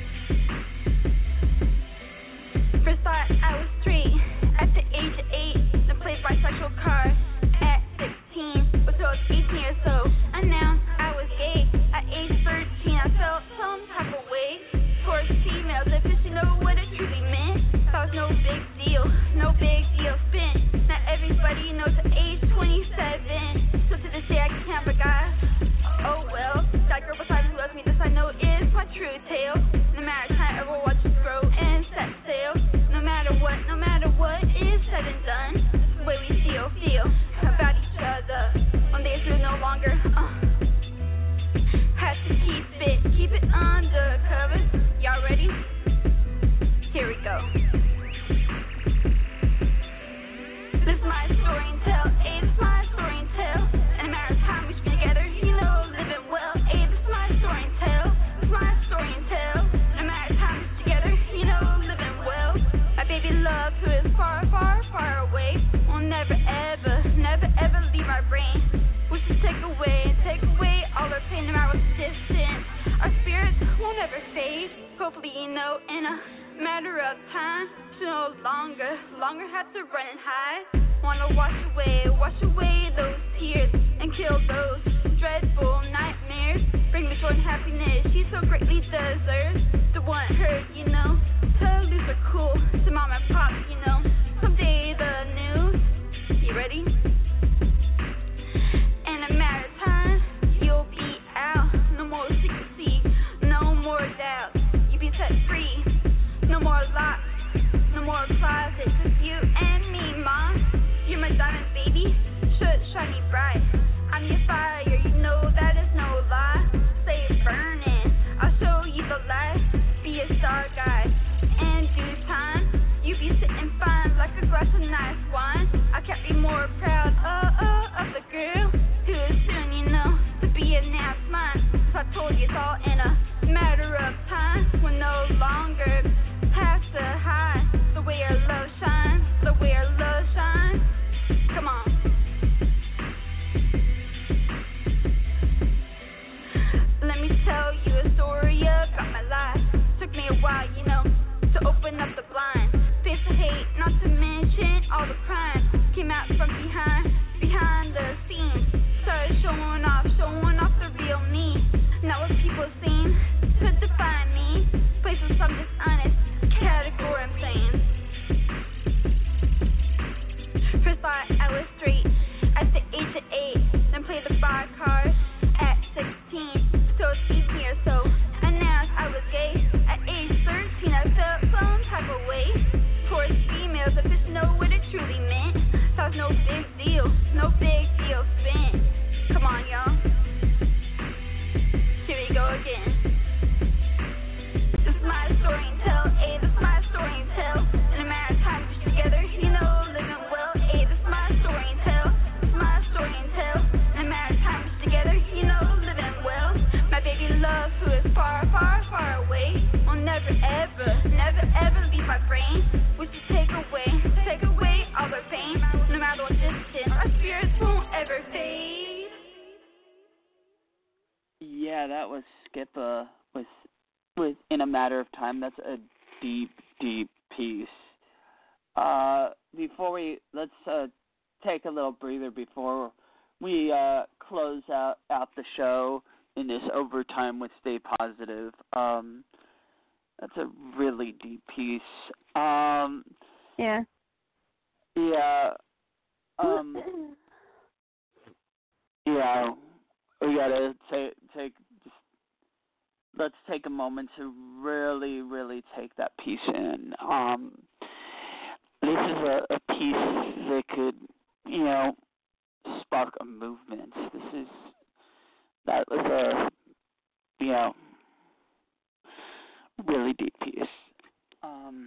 First thought I was straight at the age of eight. Then played bisexual cards at sixteen. But till I was eighteen or so, announced I was gay. At age thirteen, I felt some type of way towards females. If you know what it truly meant, that was no big deal, no big deal spent. Not everybody knows at age twenty-seven. So to this day I can't forget. Oh well, that girl beside me who loves me, this I know is my true tale. No matter time I ever watch it grow and set sail. No matter what, no matter what is said and done, it's the way we feel, feel about each other. On days we're no longer, uh. Had to keep it, keep it undercover. Y'all ready? Here we go. This is my story and tell. Hey, this is my story and tell. And no matter time we spend together, you know, living well. Hey, this is my story and tell. This is my story and tell. No matter time we spend together, you know, living well. My baby love, who is far, far, far away, will never, ever, never, ever leave my brain. We should take away, take away all our pain, no matter what the distance. Our spirits won't ever fade. Hopefully, you know, in a matter of time, to no longer, longer have to run and hide. Wanna wash away, wash away those tears and kill those dreadful nightmares. Bring me joy and happiness. She so greatly deserves to want her, you know, to lose her cool. To mom and pop, you know, someday the news. You ready? In a matter of time, you'll be out. No more secrecy, no more doubt. You be set free. No more locks, no more closets. Just you and me, mom. You're my diamond baby, should shiny bright. I'm your fire, you know that is no lie. Say it's burning, I'll show you the light. Be a star guy. more proud uh, uh, of the girl who is soon, you know, to be an ass mine. So I told you it's all in a matter of time. We'll no longer have to hide the way our love shines, the way our love shines. Come on. Let me tell you a story about my life. Took me a while, you know, to open up the blind. Face the hate, not to mention all the crime. Came out from behind, behind the scenes. Started showing off, showing off the real me. Not what people seem to define me. Places some dishonest category I'm saying. First thought I was straight at the age of eight. Then played the bar card at sixteen. So it's easier, so announced I was gay. At age thirteen, I felt some type of way towards females. If it's know what it truly meant, that was no big deal, no big deal spent. Come on, y'all. Here we go again. This is my story and tell, ayy, this is my story and tell. In a matter of time, we're together, you know, living well, ayy, this is my story and tell. This is my story and tell. In a matter of time, we're together, you know, living well. My baby love, who is far, far, far away, will never, ever, never, ever leave my brain. Would you take away, take away all their pain? No matter what distance, our spirits won't ever fade. Yeah, that was Skippa with with In a Matter of Time. That's a deep, deep piece. Uh, before we let's uh, take a little breather before we uh, close out, out the show in this overtime with Stay Positive. Um, that's a really deep piece. Um, yeah. Yeah. Um, yeah. We gotta take take. Just, let's take a moment to really, really take that piece in. Um, this is a, a piece that could, you know, spark a movement. This is that was a, you know, really deep piece. Um,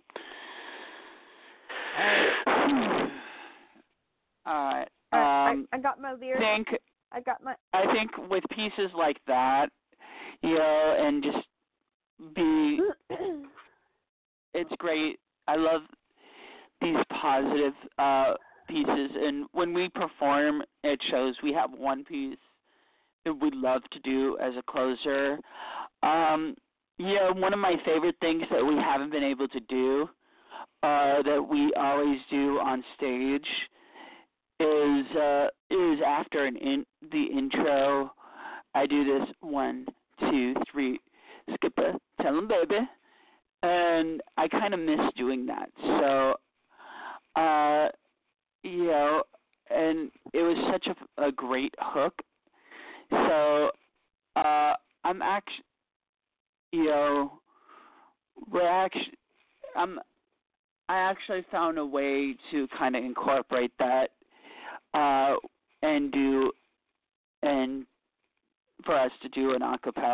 all right. Um, I, I got my lyrics. Think, I got my. I think with pieces like that, you know, and just be, it's great. I love these positive uh, pieces, and when we perform at shows, we have one piece that we love to do as a closer. Um, yeah, one of my favorite things that we haven't been able to do, uh, that we always do on stage, is uh, is after an in, the intro. I do this one, two, three, Skippa, tell 'em baby, and I kind of miss doing that. So, uh, you know, and it was such a, a great hook. So, uh, I'm actually, you know, we're actually, I'm, I actually found a way to kind of incorporate that, uh, and do, and for us to do an acapella.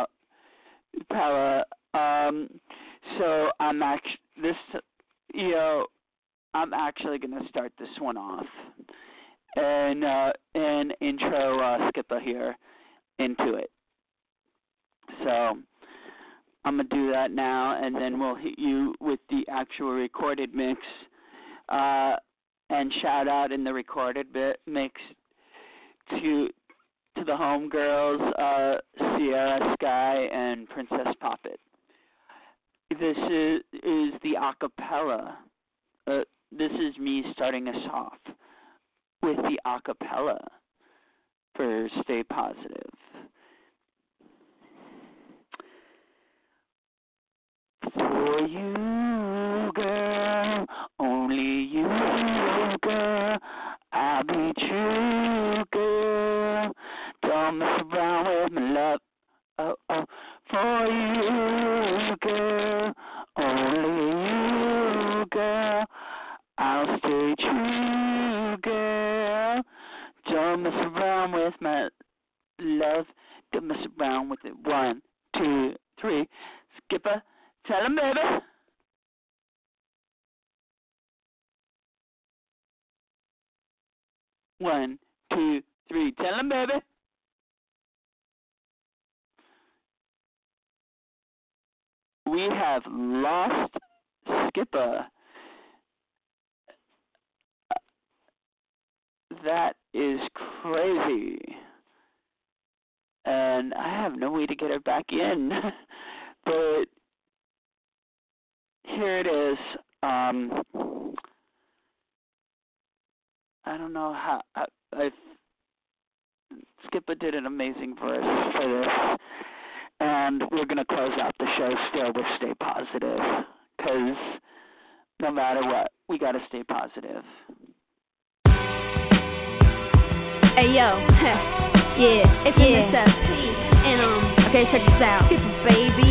Um, so I'm actually this, you know, I'm actually going to start this one off, and uh, and intro uh, Skippa here into it. So I'm going to do that now, and then we'll hit you with the actual recorded mix, uh, and shout out in the recorded bit mix to to the homegirls, uh, Sierra Sky and Princess Poppet. This is, is the acapella. Uh, this is me starting us off with the acapella for Stay Positive. For you, girl, only you, girl, I'll be true, girl. Don't mess around with my love. Oh, oh, for you, girl, only you, girl, I'll stay true, girl. Don't mess around with my love. Don't mess around with it. One, two, three. Skippa, tell 'em, baby. One, two, three. Tell them, baby. We have lost Skipper. That is crazy. And I have no way to get her back in. But here it is. Um, I don't know how. I, I, Skipper did an amazing verse for this. And we're going to close out the show still with Stay Positive. Because no matter what, we got to stay positive. Hey, yo. Yeah, it's yeah. N S F. And, um, okay, check this out. Skipper, baby.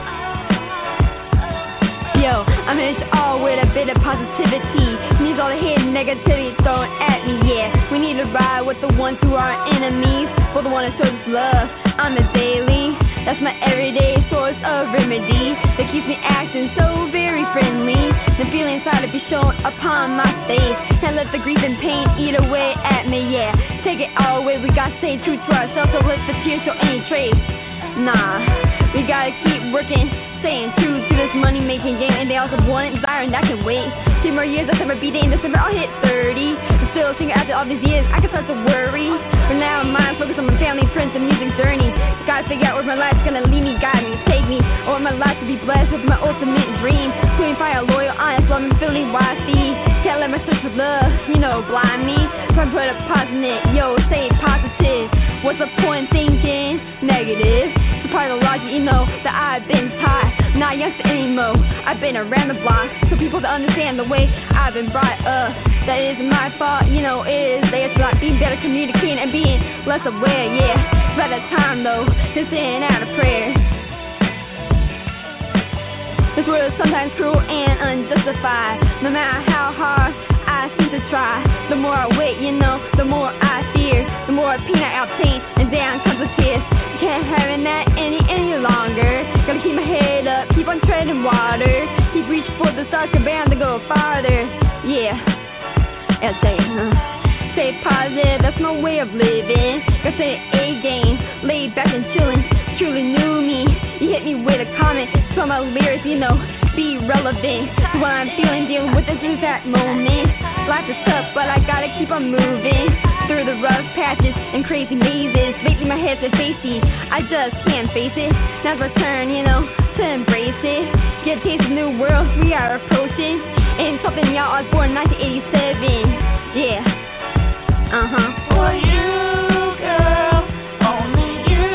Yo, I'm in it all with a bit of positivity. Needs all the hidden negativity thrown at me, yeah. We need to ride with the ones who are our enemies. For the one that shows us love, I'm a daily. That's my everyday source of remedy that keeps me acting so very friendly. The feeling inside to be shown upon my face. Can't let the grief and pain eat away at me, yeah. Take it all away, we gotta stay true to ourselves. Don't let the tears show any trace. Nah, we gotta keep working, staying true to this money-making game. And they also want it, desire, and that can wait. Two more years, I'll never be day in December, I'll hit thirty. I'm still a singer after all these years, I can start to worry. For now, my mind focused on my family, friends, and music journey. Gotta figure out where my life's gonna lead me, guide me, take me. Or my life to be blessed with my ultimate dream. Queen fire, loyal, honest, loving, feeling, why I see. Can't let my search for love, you know, blind me. So I put a pause in it, yo, stay positive. What's the point thinking negative? It's part of the logic, you know, that I've been taught. Not youngster anymore, I've been around the block. So people to understand the way I've been brought up. That isn't my fault, you know, it is theirs. About being better communicating and being less aware, yeah. It's at a time though, just in and out of prayer. This world is sometimes cruel and unjustified. No matter how hard I seem to try, the more I wait, you know, the more I fear. The more pain I obtain, and down comes the tears. Can't have that any, any longer. Gotta keep my head up, keep on treading water. Keep reaching for the stars, I'm bound to go farther. Yeah, I'll say it, huh? Stay positive, that's my way of living. Gotta say A game, laid back and chillin'. Truly knew me, you hit me with a comment. So my lyrics, you know, be relevant to what I'm feeling, dealing with this exact moment. Life is tough, but I gotta keep on moving through the rough patches and crazy mazes. Lately my head's been facey, I just can't face it. Now's my turn, you know, to embrace it. Get a taste of the new world we are approaching. And something y'all, I was born in nineteen eighty-seven. Yeah, uh-huh. For you, girl, only you,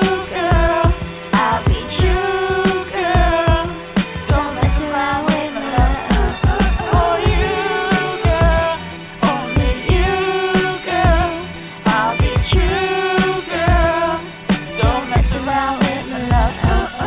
girl, I'll be true, girl. Don't mess around with my love. For you, girl, only you, girl, I'll be true, girl. Don't mess around with my love.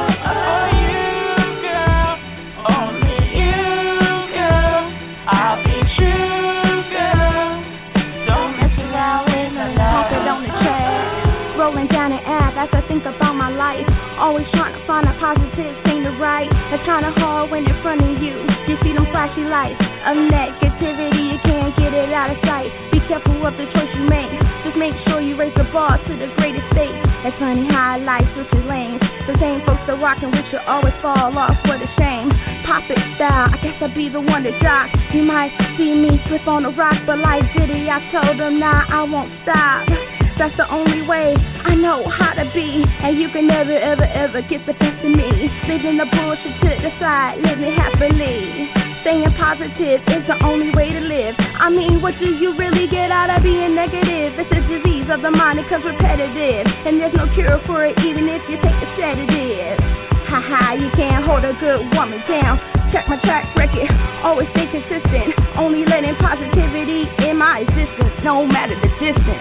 For you, girl, only you, girl, I'll be true, girl. Don't mess around with my love. Pop it on the track, rolling down an app as I think about my life. Always trying to find a positive thing to write. It's kinda hard when in front of you. You see them flashy lights of negativity, you can't get it out of sight. Be careful of the choice you make. Just make sure you raise the bar to the greatest state. It's funny how life switches lanes. The same folks that rockin' with you always fall off. What a shame. Pop it style, I guess I'll be the one to jock. You might see me slip on a rock, but like Diddy, I told them, nah, I won't stop. That's the only way I know how to be. And you can never, ever, ever get the best of me. Leaving the bullshit to the side, living happily. Staying positive is the only way to live. I mean, what do you really get out of being negative? It's a disease of the mind, it comes repetitive. And there's no cure for it even if you take a sedative. Haha, you can't hold a good woman down. Check my track record, always stay consistent. Only letting positivity in my existence, no matter the distance.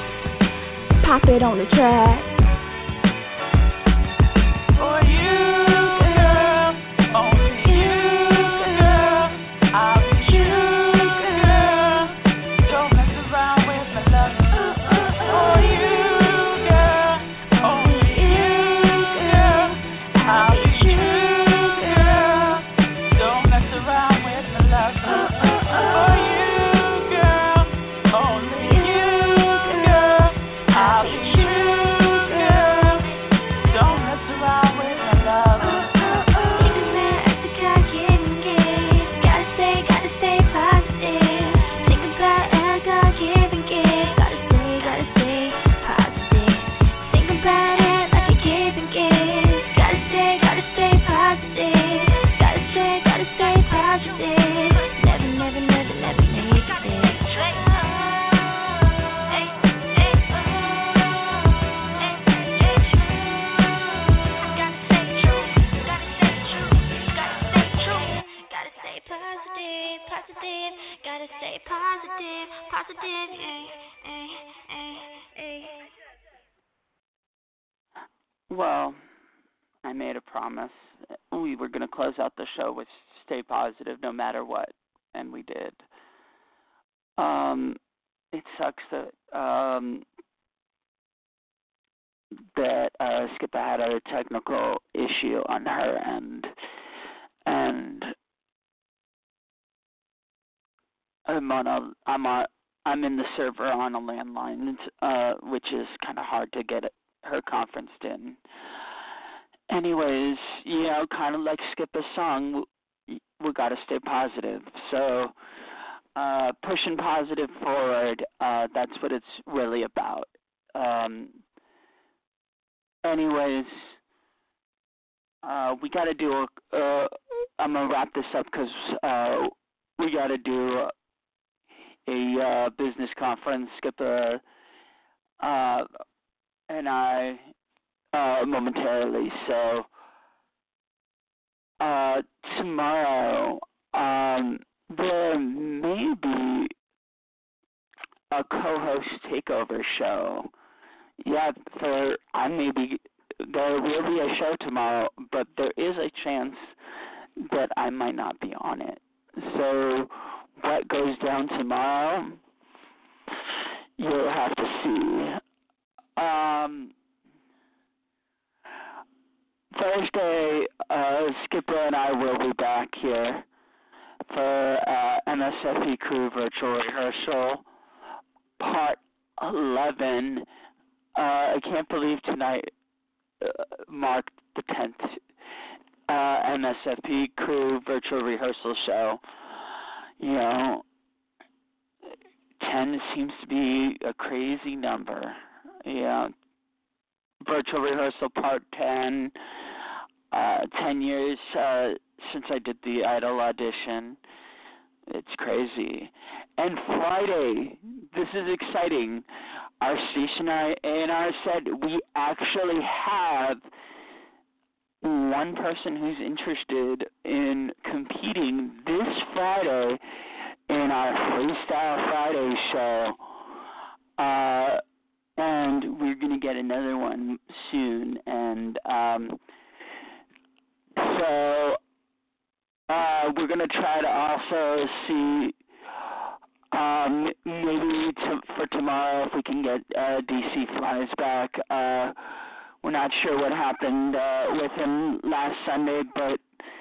Pop it on the track. For you, girl, only you, girl, I'll be true, girl. Don't mess around with my love. For you, girl, only you, girl, I'll be true, girl. Don't mess around with my love. For you, girl, only you, Gotta stay positive, positive, ay, ay, ay, ay. Well, I made a promise. We were going to close out the show with stay positive no matter what, and we did. Um, it sucks that um, that uh, Skippa had a technical issue on her end, and I'm on a I'm on I'm in the server on a landline, uh, which is kind of hard to get her conferenced in. Anyways, you know, kind of like Skippa's song, we, we got to stay positive. So, uh, pushing positive forward, uh, that's what it's really about. Um, anyways, uh, we got to do a, uh, I'm going to wrap this up because uh, we got to do a, a uh, business conference. Skippa uh, and I uh, momentarily. So uh, tomorrow um, there may be a co-host takeover show. Yeah, for I may be there will be a show tomorrow, but there is a chance that I might not be on it. So what goes down tomorrow, you'll have to see. Um, Thursday, uh, Skipper and I will be back here for uh, M S F E Crew Virtual Rehearsal, Part eleven. Uh, I can't believe tonight uh, marked the tenth uh, M S F P Crew Virtual Rehearsal Show. You know, ten seems to be a crazy number. Yeah. Virtual Rehearsal Part ten, uh, ten years uh, since I did the Idol audition. It's crazy. And Friday, this is exciting. Our station A and R said we actually have one person who's interested in competing this Friday in our Freestyle Friday show. Uh, and we're going to get another one soon. And um, so uh, we're going to try to also see um, maybe to, for tomorrow if we can get uh, D C Flies back. Uh, we're not sure what happened uh, with him last Sunday, but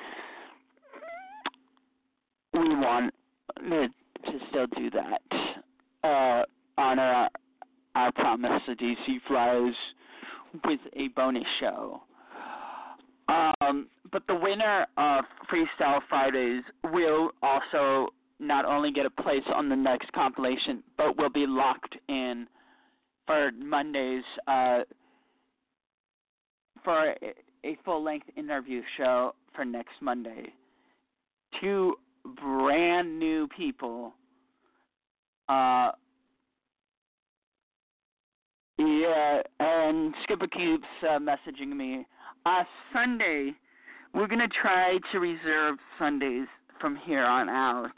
we want to still do that. Uh, honor our, our promise to D C Flies with a bonus show. Um, but the winner of Freestyle Fridays will also not only get a place on the next compilation, but will be locked in for Monday's uh, for a, a full-length interview show for next Monday. Two brand new people. Uh, yeah, and Skipper keeps uh, messaging me. Uh, Sunday, we're going to try to reserve Sundays from here on out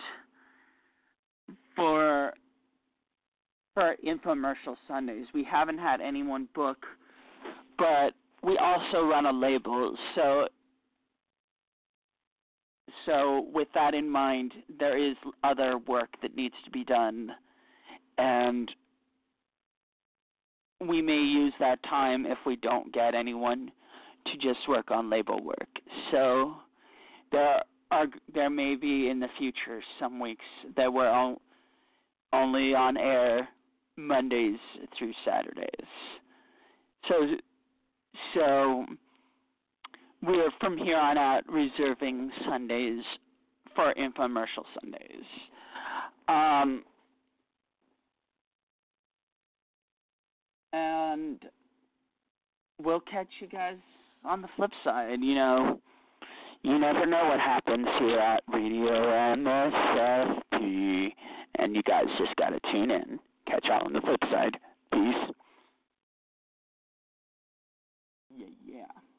for for infomercial Sundays. We haven't had anyone book, but we also run a label, so so with that in mind, there is other work that needs to be done, and we may use that time if we don't get anyone to just work on label work. So there are there may be in the future some weeks that we're on, only on air Mondays through Saturdays. So so we're from here on out reserving Sundays for infomercial Sundays. Um, and we'll catch you guys on the flip side. You know, you never know what happens here at Radio M S F P, and you guys just got to tune in. Catch y'all on the flip side. Peace. Yeah, yeah.